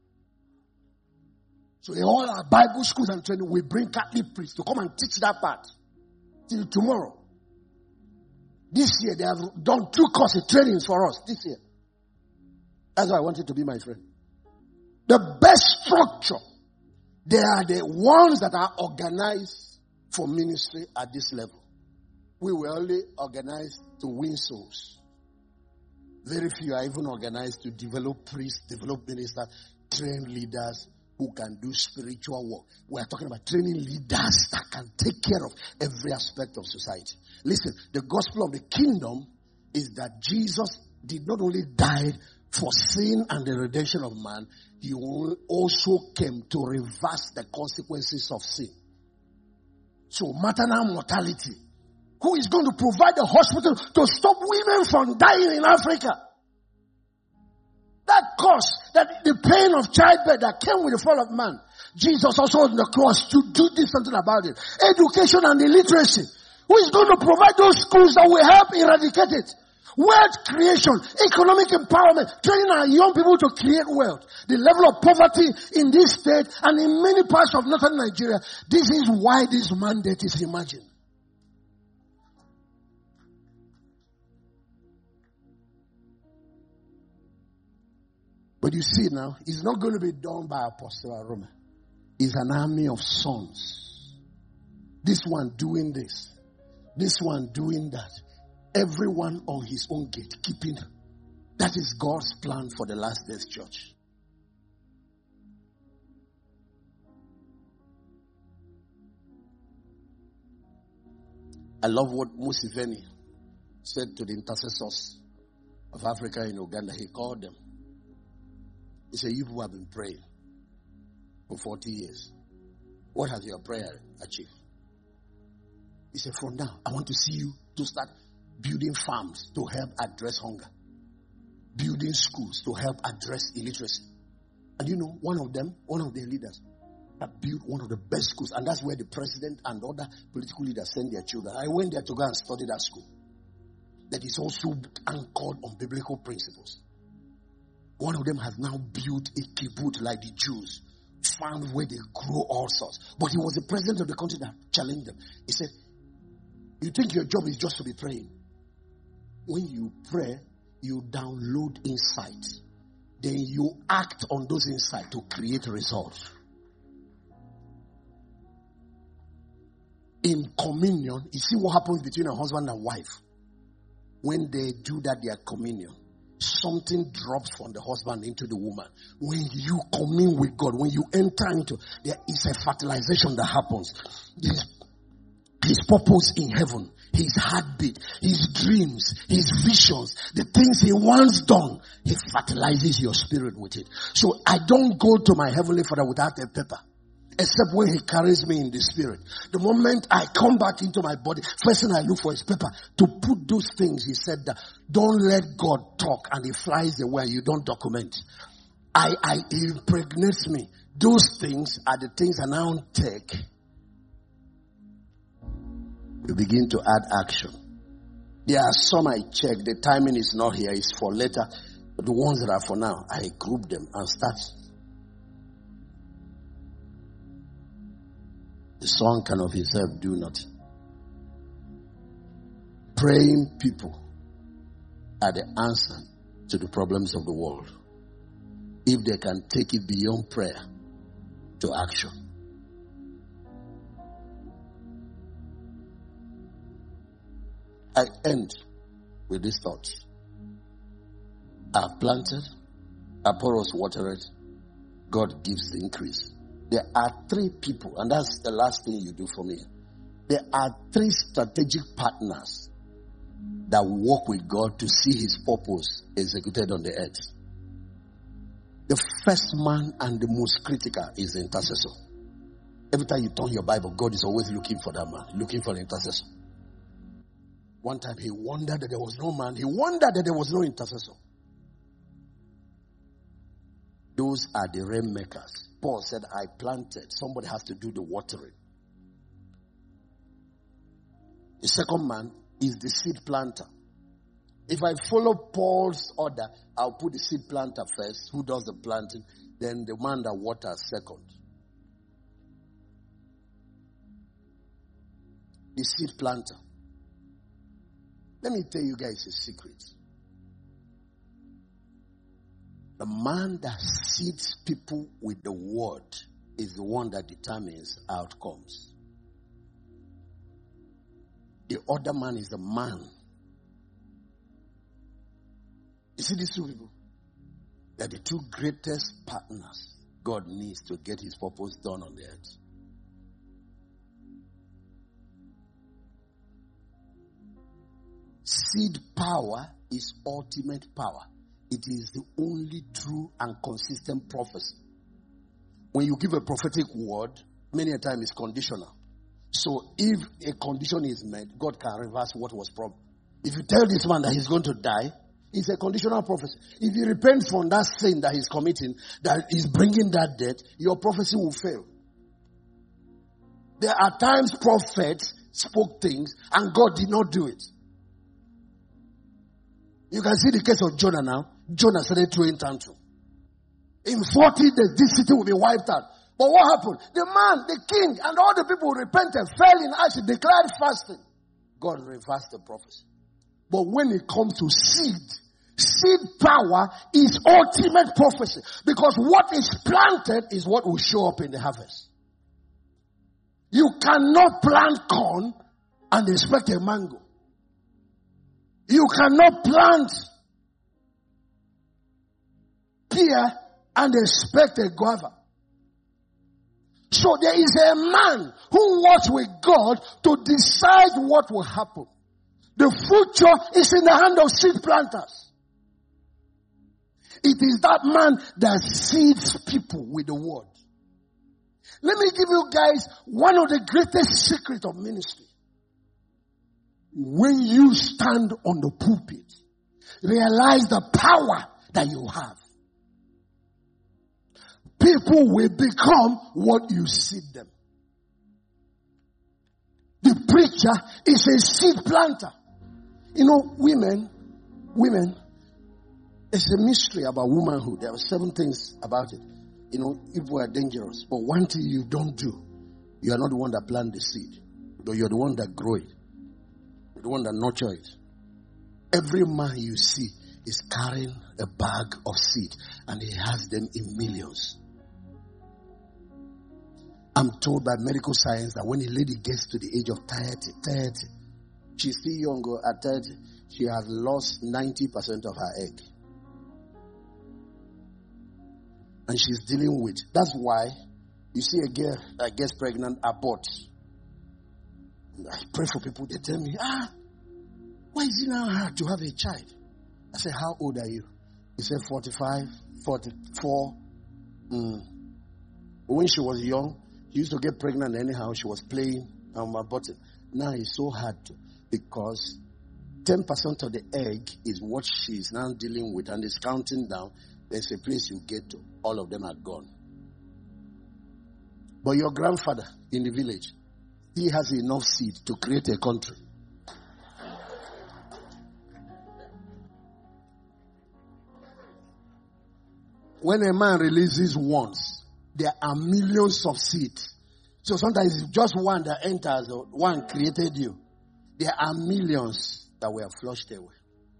So in all our Bible schools and training, we bring Catholic priests to come and teach that part till tomorrow. This year, they have done 2 courses, trainings for us this year. That's why I wanted to be my friend. The best structure, they are the ones that are organized for ministry at this level. We were only organized to win souls. Very few are even organized to develop priests, develop ministers, train leaders, who can do spiritual work. We are talking about training leaders that can take care of every aspect of society. Listen, the gospel of the kingdom is that Jesus did not only die for sin and the redemption of man, he also came to reverse the consequences of sin. So maternal mortality. Who is going to provide the hospital to stop women from dying in Africa? That cost, that the pain of childbirth that came with the fall of man. Jesus also on the cross to do something about it. Education and illiteracy. Who is going to provide those schools that will help eradicate it? Wealth creation, economic empowerment, training our young people to create wealth. The level of poverty in this state and in many parts of northern Nigeria. This is why this mandate is emerging. But you see now, it's not going to be done by Apostle Arome. It's an army of sons. This one doing this. This one doing that. Everyone on his own gate, keeping. That is God's plan for the last days church. I love what Museveni said to the intercessors of Africa in Uganda. He called them. He said, you people have been praying for 40 years. What has your prayer achieved? He said, from now, I want to see you to start building farms to help address hunger. Building schools to help address illiteracy. And you know, one of their leaders, that built one of the best schools. And that's where the president and other political leaders send their children. I went there to go and study that school. That is also anchored on biblical principles. One of them has now built a kibbutz like the Jews. Farms where they grow all sorts. But he was the president of the country that challenged them. He said, you think your job is just to be praying? When you pray, you download insights. Then you act on those insights to create results. In communion, you see what happens between a husband and wife. When they do that, their communion, something drops from the husband into the woman. When you commune with God, when you enter into, there is a fertilization that happens. His purpose in heaven, his heartbeat, his dreams, his visions, the things he wants done, he fertilizes your spirit with it. So I don't go to my heavenly Father without a paper. Except when he carries me in the spirit. The moment I come back into my body, first thing I look for is paper. To put those things, he said that don't let God talk and he flies away. You don't document. He impregnates me. Those things are the things I now take. You begin to add action. There are some I check. The timing is not here. It's for later. But the ones that are for now, I group them and start. The son can of himself do nothing. Praying people are the answer to the problems of the world. If they can take it beyond prayer to action. I end with this thought. I have planted, Apollos watered, God gives the increase. There are 3 people, and that's the last thing you do for me. There are 3 strategic partners that work with God to see his purpose executed on the earth. The first man and the most critical is the intercessor. Every time you turn your Bible, God is always looking for that man, looking for the intercessor. One time he wondered that there was no man. He wondered that there was no intercessor. Those are the rainmakers. Paul said, I planted. Somebody has to do the watering. The second man is the seed planter. If I follow Paul's order, I'll put the seed planter first, who does the planting, then the man that waters second. The seed planter. Let me tell you guys a secret. The man that seeds people with the word is the one that determines outcomes. The other man is the man. You see these 2 people? They're the 2 greatest partners God needs to get his purpose done on the earth. Seed power is ultimate power. It is the only true and consistent prophecy. When you give a prophetic word, many a time it's conditional. So if a condition is met, God can reverse what was promised. If you tell this man that he's going to die, it's a conditional prophecy. If he repents from that sin that he's committing, that is bringing that death, your prophecy will fail. There are times prophets spoke things and God did not do it. You can see the case of Jonah now. Jonah started throwing tantrum. In 40 days, this city will be wiped out. But what happened? The man, the king, and all the people who repented, fell in ashes, declared fasting. God reversed the prophecy. But when it comes to seed, Seed power is ultimate prophecy. Because what is planted is what will show up in the harvest. You cannot plant corn and expect a mango. You cannot plant pear and expect a guava. So there is a man who works with God to decide what will happen. The future is in the hand of seed planters. It is that man that seeds people with the word. Let me give you guys one of the greatest secrets of ministry. When you stand on the pulpit, realize the power that you have. People will become what you seed them. The preacher is a seed planter. You know, women, it's a mystery about womanhood. There are 7 things about it. You know, people are dangerous. But one thing you don't do, you are not the one that plant the seed. But you're the one that grow it. You're the one that nurture it. Every man you see is carrying a bag of seed. And he has them in millions. I'm told by medical science that when a lady gets to the age of 30, she's still younger at 30, she has lost 90% of her egg. And she's dealing with. That's why you see a girl that gets pregnant, abort. I pray for people, they tell me, why is it now hard to have a child? I say, how old are you? He said 45, 44. But when she was young, she used to get pregnant anyhow. She was playing on my button. Now it's so hard to, because 10% of the egg is what she's now dealing with, and it's counting down. There's a place you get to. All of them are gone. But your grandfather in the village, he has enough seed to create a country. When a man releases once, there are millions of seeds. So sometimes it's just one that enters, or one created you. There are millions that were flushed away.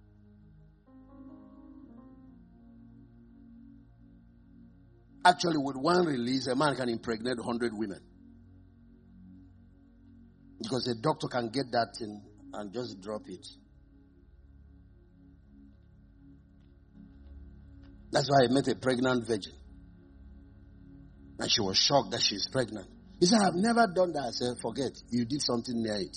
Actually, with one release, a man can impregnate 100 women. Because a doctor can get that in and just drop it. That's why I met a pregnant virgin. And she was shocked that she's pregnant. He said, I've never done that. I said, forget. You did something near it.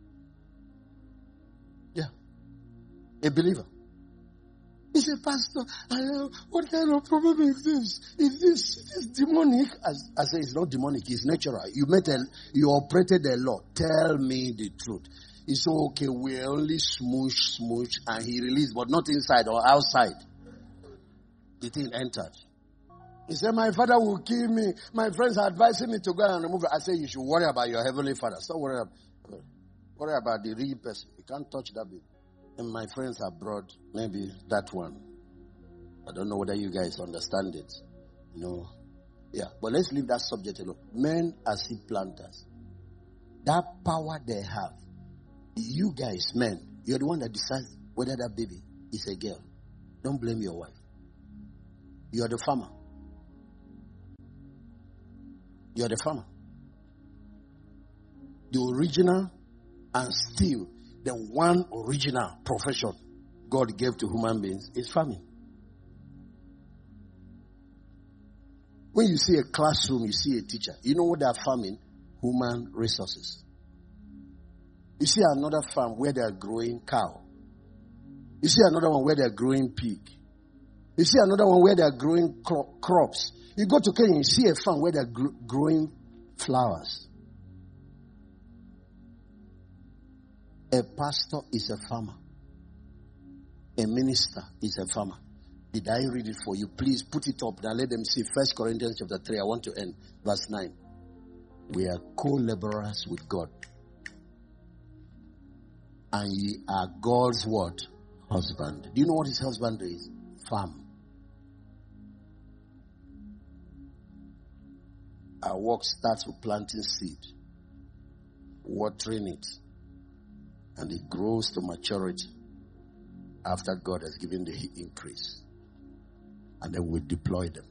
Yeah. A believer. He said, Pastor, what kind of problem is this? Is this demonic? I said, it's not demonic. It's natural. You operated a law. Tell me the truth. He said, okay, we only smoosh, and he released, but not inside or outside. The thing entered. He said, my father will kill me. My friends are advising me to go and remove it. I said, you should worry about your heavenly father. Stop worry about the real person. You can't touch that bit. And my friends abroad, maybe that one. I don't know whether you guys understand it. No. Yeah, but let's leave that subject alone. Men are seed planters. That power they have. You guys, men, you're the one that decides whether that baby is a girl. Don't blame your wife. You're the farmer. You're the farmer. The original and still the one original profession God gave to human beings is farming. When you see a classroom, you see a teacher. You know what they are farming? Human resources. You see another farm where they are growing cow. You see another one where they are growing pig. You see another one where they are growing crops. You go to Kenya, you see a farm where they are growing flowers. A pastor is a farmer. A minister is a farmer. Did I read it for you? Please put it up. Now let them see 1 Corinthians chapter 3. I want to end. Verse 9. We are co-laborers with God. And ye are God's what? Husband. Do you know what his husband is? Farm. Our work starts with planting seed, watering it, and it grows to maturity. after God has given the increase. And then we deploy them.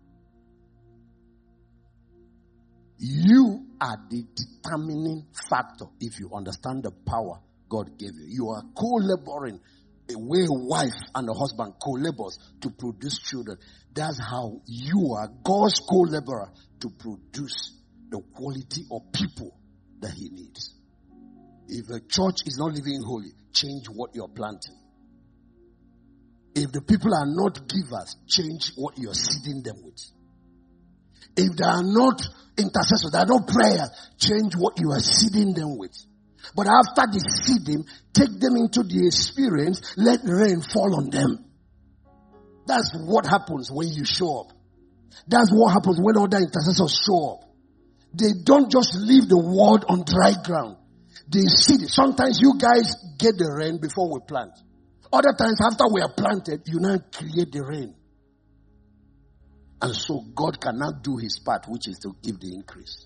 You are the determining factor if you understand the power God gave you. You are co-laboring the way a wife and a husband co-labors to produce children. That's how you are God's co-laborer to produce the quality of people that He needs. If a church is not living holy, change what you're planting. If the people are not givers, change what you're seeding them with. If they are not intercessors, they are not prayers, change what you are seeding them with. But after the seeding, take them into the experience, let rain fall on them. That's what happens when you show up. That's what happens when other intercessors show up. They don't just leave the word on dry ground. They seed it. Sometimes you guys get the rain before we plant. Other times after we are planted, you now create the rain. And so God cannot do His part, which is to give the increase.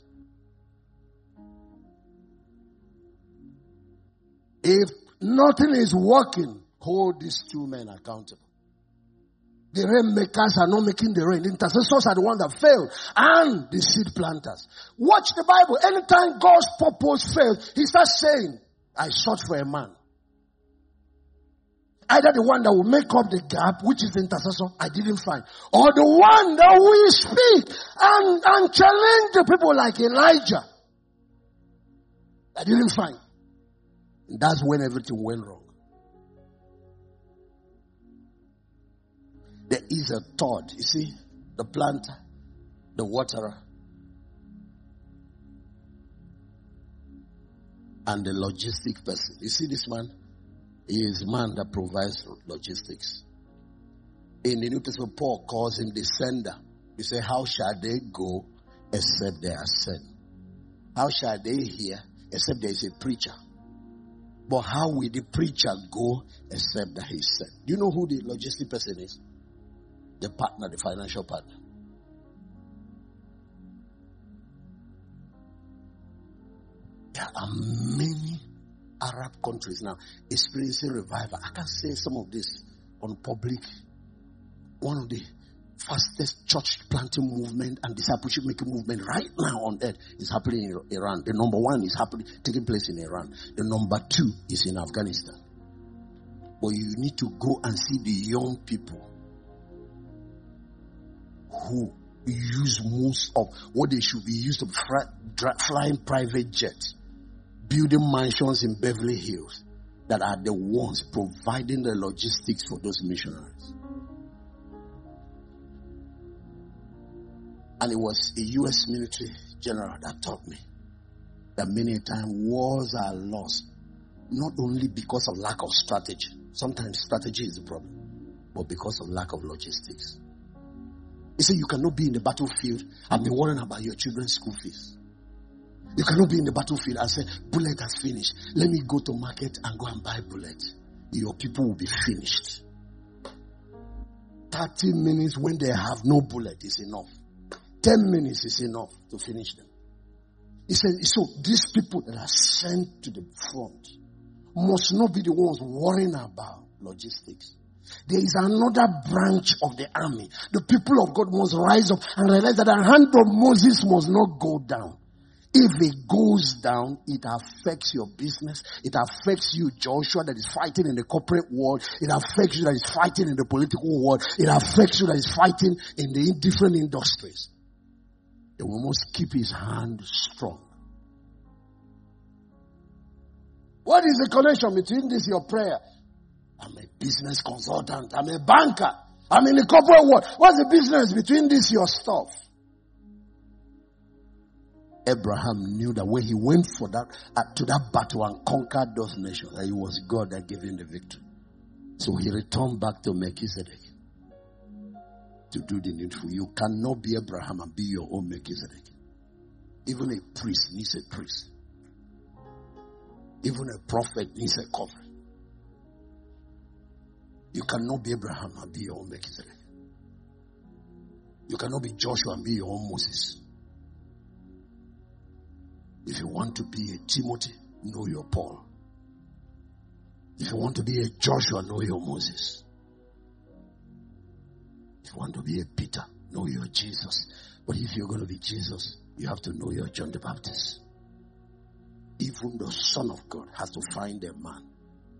If nothing is working, hold these two men accountable. The rainmakers are not making the rain. The intercessors are the ones that failed. And the seed planters. Watch the Bible. Anytime God's purpose fails, He starts saying, I sought for a man. Either the one that will make up the gap, which is the intercessor, I didn't find. Or the one that will speak and challenge the people like Elijah. I didn't find. And that's when everything went wrong. There is a third, you see, the planter, the waterer, and the logistic person. You see this man? He is a man that provides logistics. In the New Testament, Paul calls him the sender. He says, how shall they go except they are sent? How shall they hear except there is a preacher? But how will the preacher go except that he is sent? Do you know who the logistic person is? The partner, the financial partner. There are many Arab countries now experiencing revival. I can say some of this on public. One of the fastest church planting movement and discipleship making movement right now on earth is happening in Iran. The number one is taking place in Iran. The number two is in Afghanistan. But you need to go and see the young people who use most of what they should be used to flying private jets, building mansions in Beverly Hills, that are the ones providing the logistics for those missionaries. And it was a U.S. military general that taught me that many times wars are lost, not only because of lack of strategy. Sometimes strategy is the problem, but because of lack of logistics. He said you cannot be in the battlefield and be worrying about your children's school fees. You cannot be in the battlefield and say, bullet has finished. Let me go to market and go and buy bullet. Your people will be finished. 30 minutes when they have no bullet is enough. 10 minutes is enough to finish them. He said, so these people that are sent to the front must not be the ones worrying about logistics. There is another branch of the army. The people of God must rise up and realize that the hand of Moses must not go down. If it goes down, it affects your business. It affects you, Joshua, that is fighting in the corporate world. It affects you that is fighting in the political world. It affects you that is fighting in the different industries. Then we must keep his hand strong. What is the connection between this, your prayer? I'm a business consultant. I'm a banker. I'm in the corporate world. What's the business between this, your stuff? Abraham knew that when he went for that, to that battle and conquered those nations, that it was God that gave him the victory. So he returned back to Melchizedek to do the needful. You cannot be Abraham and be your own Melchizedek. Even a priest needs a priest. Even a prophet needs a covering. You cannot be Abraham and be your own Melchizedek. You cannot be Joshua and be your own Moses. If you want to be a Timothy, know your Paul. If you want to be a Joshua, know your Moses. If you want to be a Peter, know your Jesus. But if you're going to be Jesus, you have to know your John the Baptist. Even the Son of God has to find a man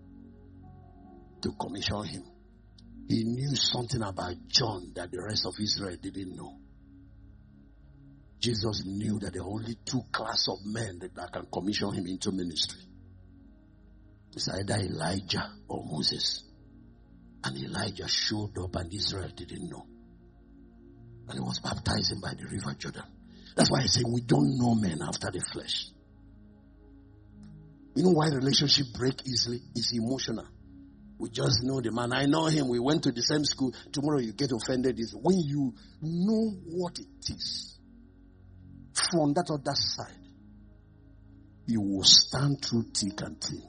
to commission him. He knew something about John that the rest of Israel didn't know. Jesus knew that there are only two classes of men that can commission him into ministry. It's either Elijah or Moses. And Elijah showed up and Israel didn't know. And he was baptizing by the river Jordan. That's why I say we don't know men after the flesh. You know why relationship break easily? It's emotional. We just know the man. I know him. We went to the same school. Tomorrow you get offended. Is when you know what it is. From that other side, you will stand through thick and thin.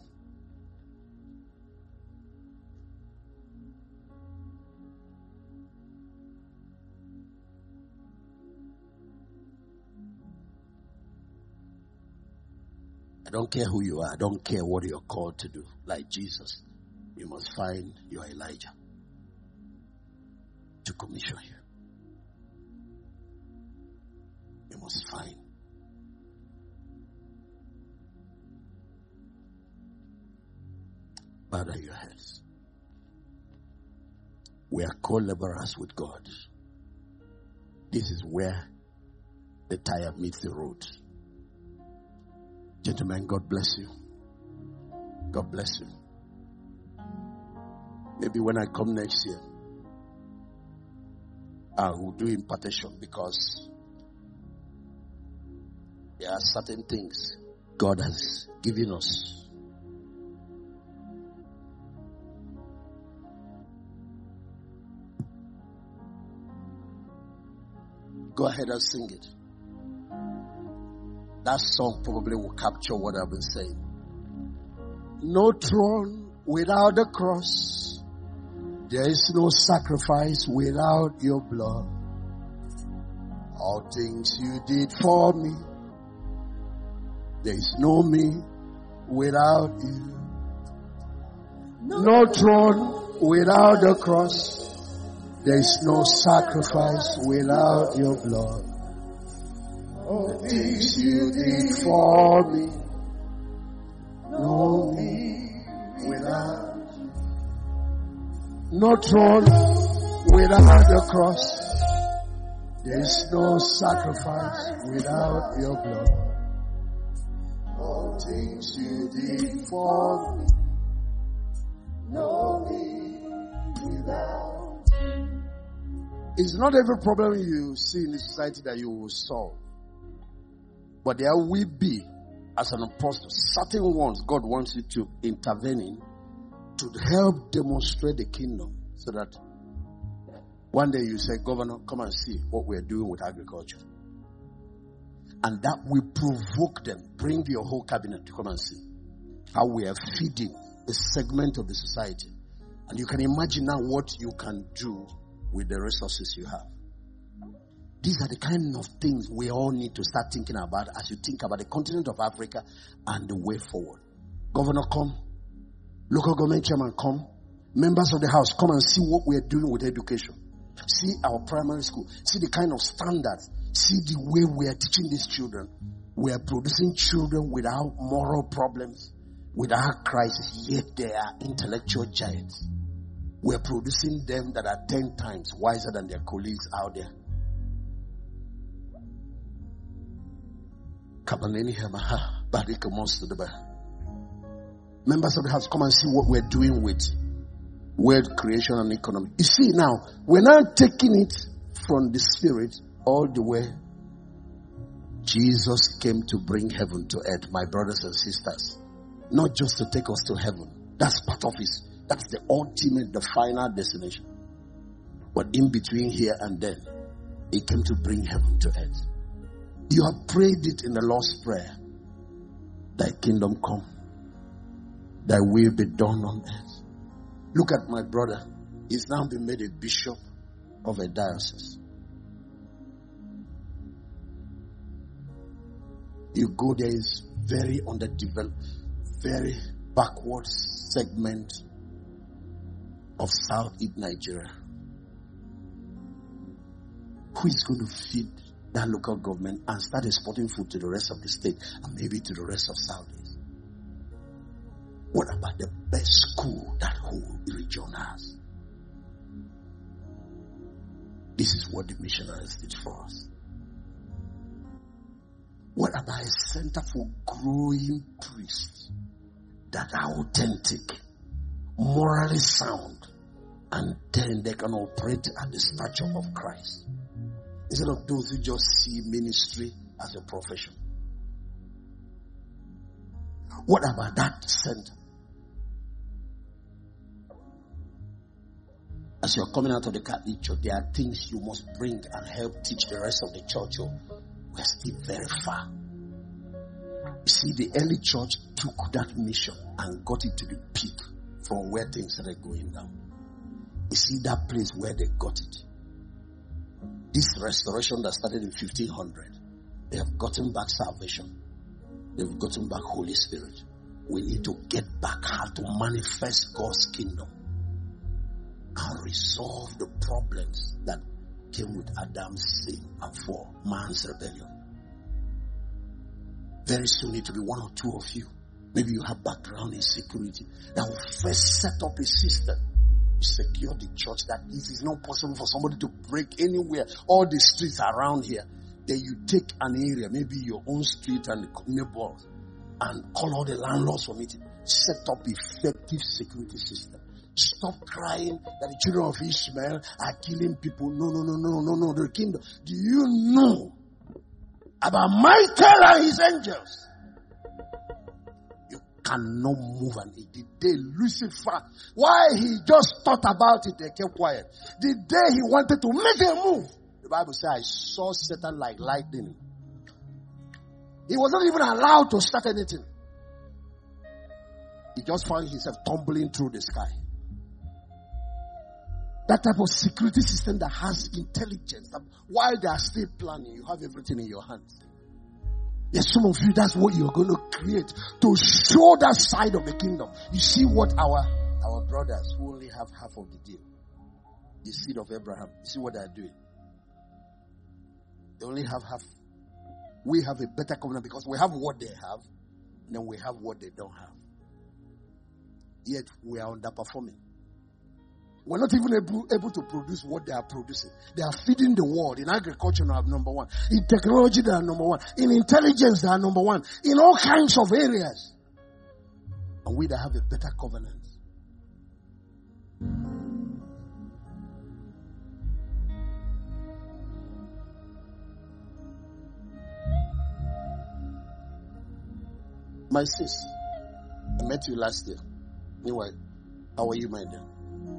I don't care who you are. I don't care what you're called to do. Like Jesus, you must find your Elijah to commission you. You must find. Bow down your heads. We are co-laborers with God. This is where the tire meets the road. Gentlemen, God bless you. God bless you. Maybe when I come next year, I will do impartation because there are certain things God has given us. Go ahead and sing it. That song probably will capture what I've been saying. No throne without the cross. There is no sacrifice without your blood. All things you did for me. There is no me without you. No throne without the cross. There is no sacrifice without your blood. All things you did for me. No me without you. No throne without the cross. There is no sacrifice without your blood. All things you did for me. No me without you. It's not every problem you see in the society that you will solve. But there will be, as an apostle, certain ones God wants you to intervene in to help demonstrate the kingdom. So that one day you say, Governor, come and see what we're doing with agriculture. And that will provoke them. Bring your whole cabinet to come and see how we are feeding a segment of the society. And you can imagine now what you can do with the resources you have. These are the kind of things we all need to start thinking about as you think about the continent of Africa and the way forward. Governor, come. Local government chairman, come. Members of the house, come and see what we are doing with education. See our primary school. See the kind of standards. See the way we are teaching these children. We are producing children without moral problems, without crisis, yet they are intellectual giants. We are producing them that are 10 times wiser than their colleagues out there. Members of the house, come and see what we're doing with world creation and economy. You see now, we're now taking it from the spirit all the way. Jesus came to bring heaven to earth, my brothers and sisters. Not just to take us to heaven. That's part of it. That's the ultimate, the final destination. But in between here and then, he came to bring heaven to earth. You have prayed it in the Lord's Prayer. Thy kingdom come. Thy will be done on earth. Look at my brother. He's now been made a bishop of a diocese. You go there, is very underdeveloped, very backward segment of Southeast Nigeria. Who is going to feed that local government and start exporting food to the rest of the state and maybe to the rest of Southeast? What about the best school that whole region has? This is what the missionaries did for us. What about a center for growing priests that are authentic, morally sound, and then they can operate at the stature of Christ? Instead of those who just see ministry as a profession. What about that center? As you're coming out of the Catholic Church, there are things you must bring and help teach the rest of the church. We're still very far. You see, the early church took that mission and got it to the peak from where things started going down. You see that place where they got it. This restoration that started in 1500, they have gotten back salvation. They've gotten back Holy Spirit. We need to get back how to manifest God's kingdom and resolve the problems that came with Adam's sin and for man's rebellion. Very soon it will be one or two of you. Maybe you have background in security that will first set up a system to secure the church, that it is not possible for somebody to break anywhere, all the streets around here. Then you take an area, maybe your own street and the neighbors, and call all the landlords for meeting. Set up effective security system. Stop crying that the children of Ishmael are killing people. No. The kingdom. Do you know about Michael and his angels? You cannot move an inch. The day Lucifer, why he just thought about it, they kept quiet. The day he wanted to make a move, the Bible says, I saw Satan like lightning. He was not even allowed to start anything. He just found himself tumbling through the sky. That type of security system that has intelligence, that while they are still planning, you have everything in your hands. Yes, some of you, that's what you're going to create to show that side of the kingdom. You see what our brothers who only have half of the deal, the seed of Abraham, you see what they're doing. They only have half. We have a better covenant because we have what they have, and then we have what they don't have. Yet we are underperforming. We're not even able to produce what they are producing. They are feeding the world. In agriculture, they are number one. In technology, they are number one. In intelligence, they are number one. In all kinds of areas. And we that have a better covenant. My sis, I met you last year. Meanwhile, how are you, my dear?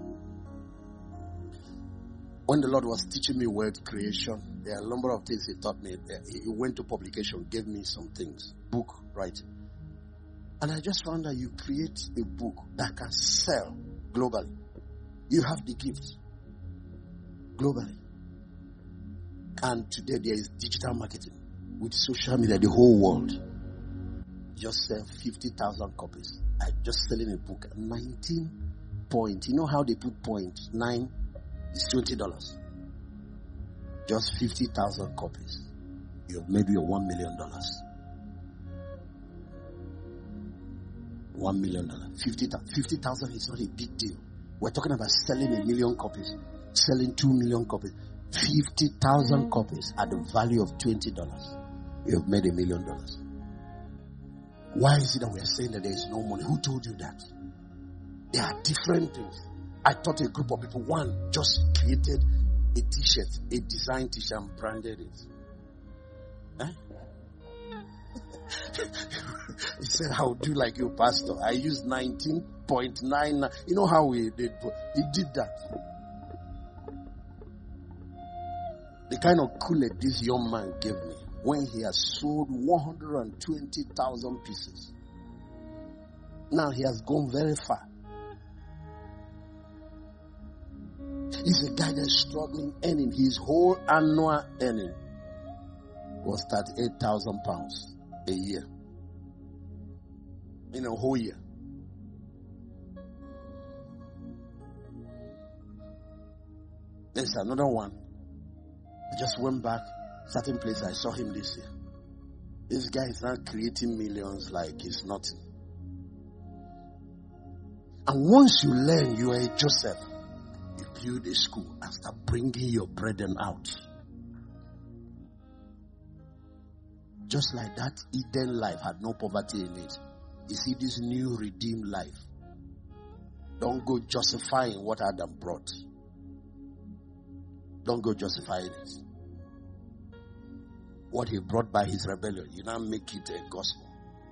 When the Lord was teaching me word creation, there are a number of things He taught me. He went to publication, gave me some things, book writing. And I just found that you create a book that can sell globally. You have the gift globally. And today there is digital marketing with social media, the whole world. Just sell 50,000 copies. I'm just selling a book, 19 point. You know how they put point? 9 is $20. Just 50,000 copies. You have made your $1 million. $1 million. 50,000 is not a big deal. We're talking about selling 1 million copies, selling 2 million copies. 50,000 copies at the value of $20. You have made $1 million. Why is it that we are saying that there is no money? Who told you that? There are different things. I taught a group of people. One just created a t-shirt, a design t-shirt, and branded it. He said, I will do like you, Pastor. I used 19.99. You know how he did that. The kind of cooler this young man gave me when he has sold 120,000 pieces. Now he has gone very far. He's a guy that's struggling, earning. His whole annual earning was £38,000 a year. In a whole year. There's another one. I just went back, certain place, I saw him this year. This guy is now creating millions like it's nothing. And once you learn you are a Joseph, you build a school and start bringing your brethren out. Just like that Eden life had no poverty in it. You see this new redeemed life. Don't go justifying what Adam brought. Don't go justifying it. What he brought by his rebellion, you now make it a gospel.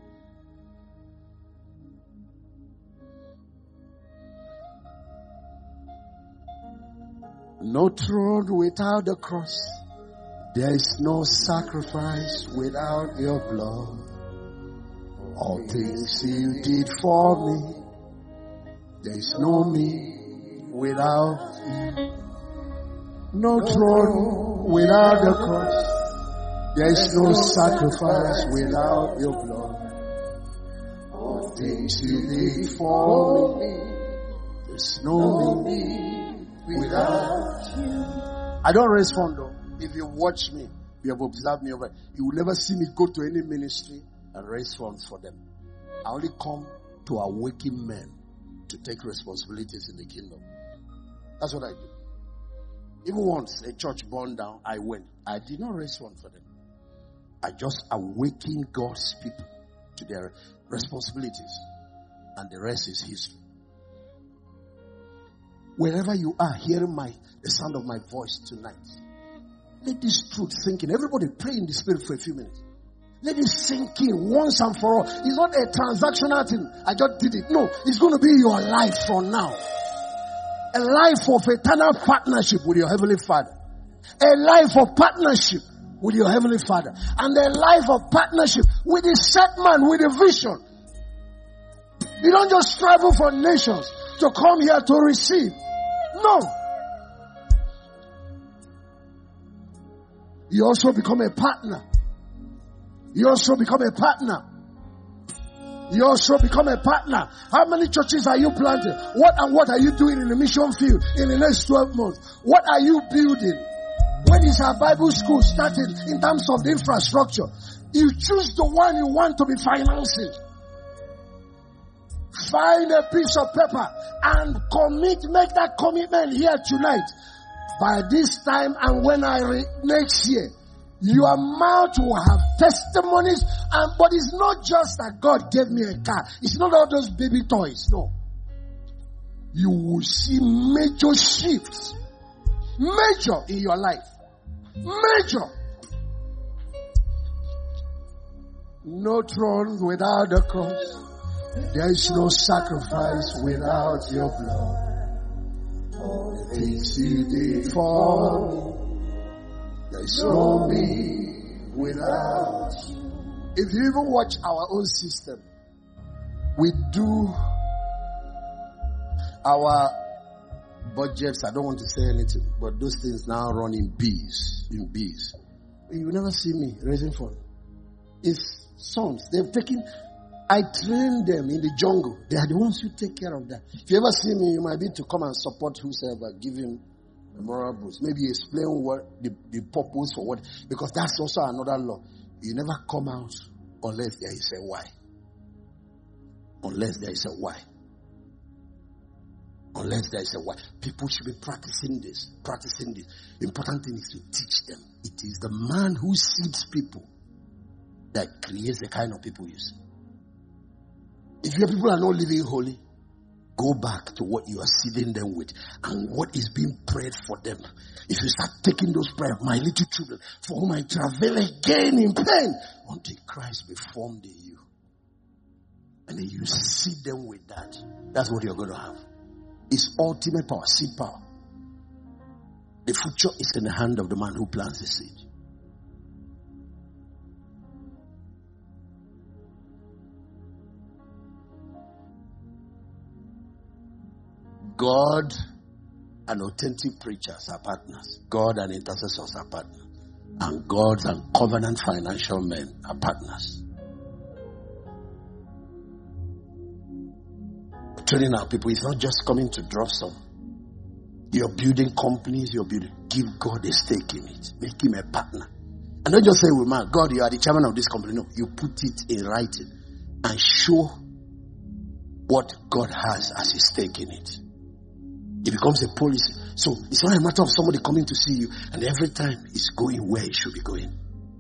No throne without the cross. There is no sacrifice without your blood. All things you did for me. There is no me without you. No throne without the cross. There is no sacrifice without your blood. All things you did for me. There is no me without you. I don't raise fund though. If you watch me, you have observed me over, you will never see me go to any ministry and raise funds for them. I only come to awaken men to take responsibilities in the kingdom. That's what I do. Even once a church burned down, I went. I did not raise funds for them. I just awakened God's people to their responsibilities. And the rest is history. Wherever you are hearing the sound of my voice tonight, let this truth sink in. Everybody pray in the spirit for a few minutes. Let it sink in once and for all. It's not a transactional thing. I just did it. No, it's going to be your life from now. A life of eternal partnership with your Heavenly Father. A life of partnership with your Heavenly Father. And a life of partnership with the set man, with a vision. You don't just travel for nations to come here to receive. No. You also become a partner. You also become a partner. You also become a partner. How many churches are you planting? What are you doing in the mission field in the next 12 months? What are you building? When is our Bible school starting in terms of the infrastructure? You choose the one you want to be financing. Find a piece of paper and make that commitment here tonight. By this time and when next year, your mouth will have testimonies. But it's not just that God gave me a car. It's not all those baby toys. No. You will see major shifts. Major in your life. Major. No throne without the cross. There is no sacrifice without your blood. All the things you did for me, there is no me without you. If you even watch our own system, we do our budgets. I don't want to say anything, but those things now run in bees. You will never see me raising funds. It's sons. They've taken. I train them in the jungle. They are the ones who take care of that. If you ever see me, you might be to come and support whosoever, give him a moral boost. Maybe explain what the purpose for what. Because that's also another law. You never come out unless there is a why. Unless there is a why. Unless there is a why. People should be practicing this. The important thing is to teach them. It is the man who seeds people that creates the kind of people you see. If your people are not living holy, go back to what you are seeding them with and what is being prayed for them. If you start taking those prayers, my little children, for whom I travail again in pain, until Christ be formed in you. And then you seed them with that. That's what you're going to have. It's ultimate power, seed power. The future is in the hand of the man who plants the seed. God and authentic preachers are partners. God and intercessors are partners. And gods and covenant financial men are partners. Training our people is not just coming to drop some. You're building companies, give God a stake in it. Make him a partner. And don't just say, well, man, God, you are the chairman of this company. No, you put it in writing and show what God has as a stake in it. It becomes a policy. So it's not a matter of somebody coming to see you and every time it's going where it should be going.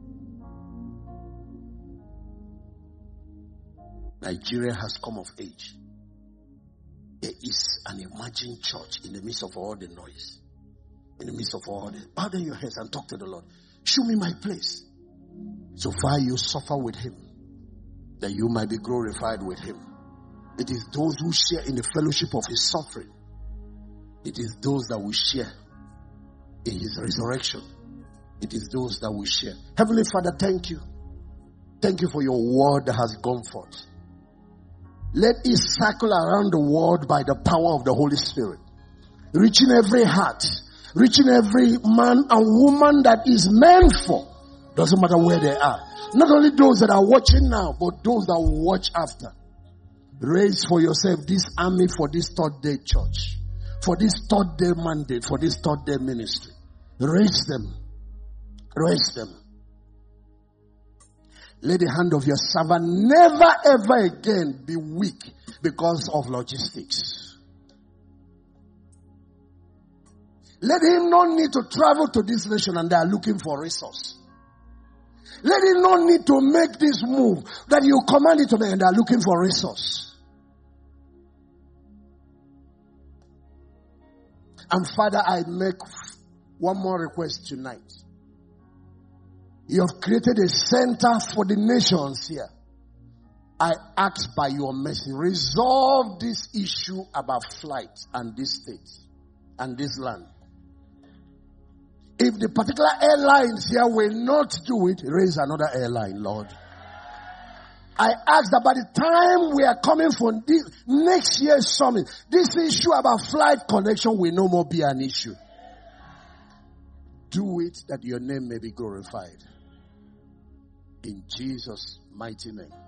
Nigeria has come of age. There is an emerging church in the midst of all the noise. In the midst of all the... Bow down your heads and talk to the Lord. Show me my place. So far you suffer with him, that you might be glorified with him. It is those who share in the fellowship of his suffering. It is those that will share in his resurrection. It is those that will share. Heavenly Father, thank you. Thank you for your word that has gone forth. Let it circle around the world by the power of the Holy Spirit. Reaching every heart. Reaching every man and woman that is meant for. Doesn't matter where they are. Not only those that are watching now, but those that will watch after. Raise for yourself this army for this third day church. For this third day mandate. For this third day ministry. Raise them. Raise them. Let the hand of your servant never ever again be weak because of logistics. Let him not need to travel to this nation and they are looking for resource. Let him not need to make this move that you command it to them and they are looking for resource. And Father, I make one more request tonight. You have created a center for the nations here. I ask by your mercy, resolve this issue about flight and this state and this land. If the particular airlines here will not do it, raise another airline, Lord. I ask that by the time we are coming from this next year's summit, this issue about flight connection will no more be an issue. Do it that your name may be glorified. In Jesus' mighty name.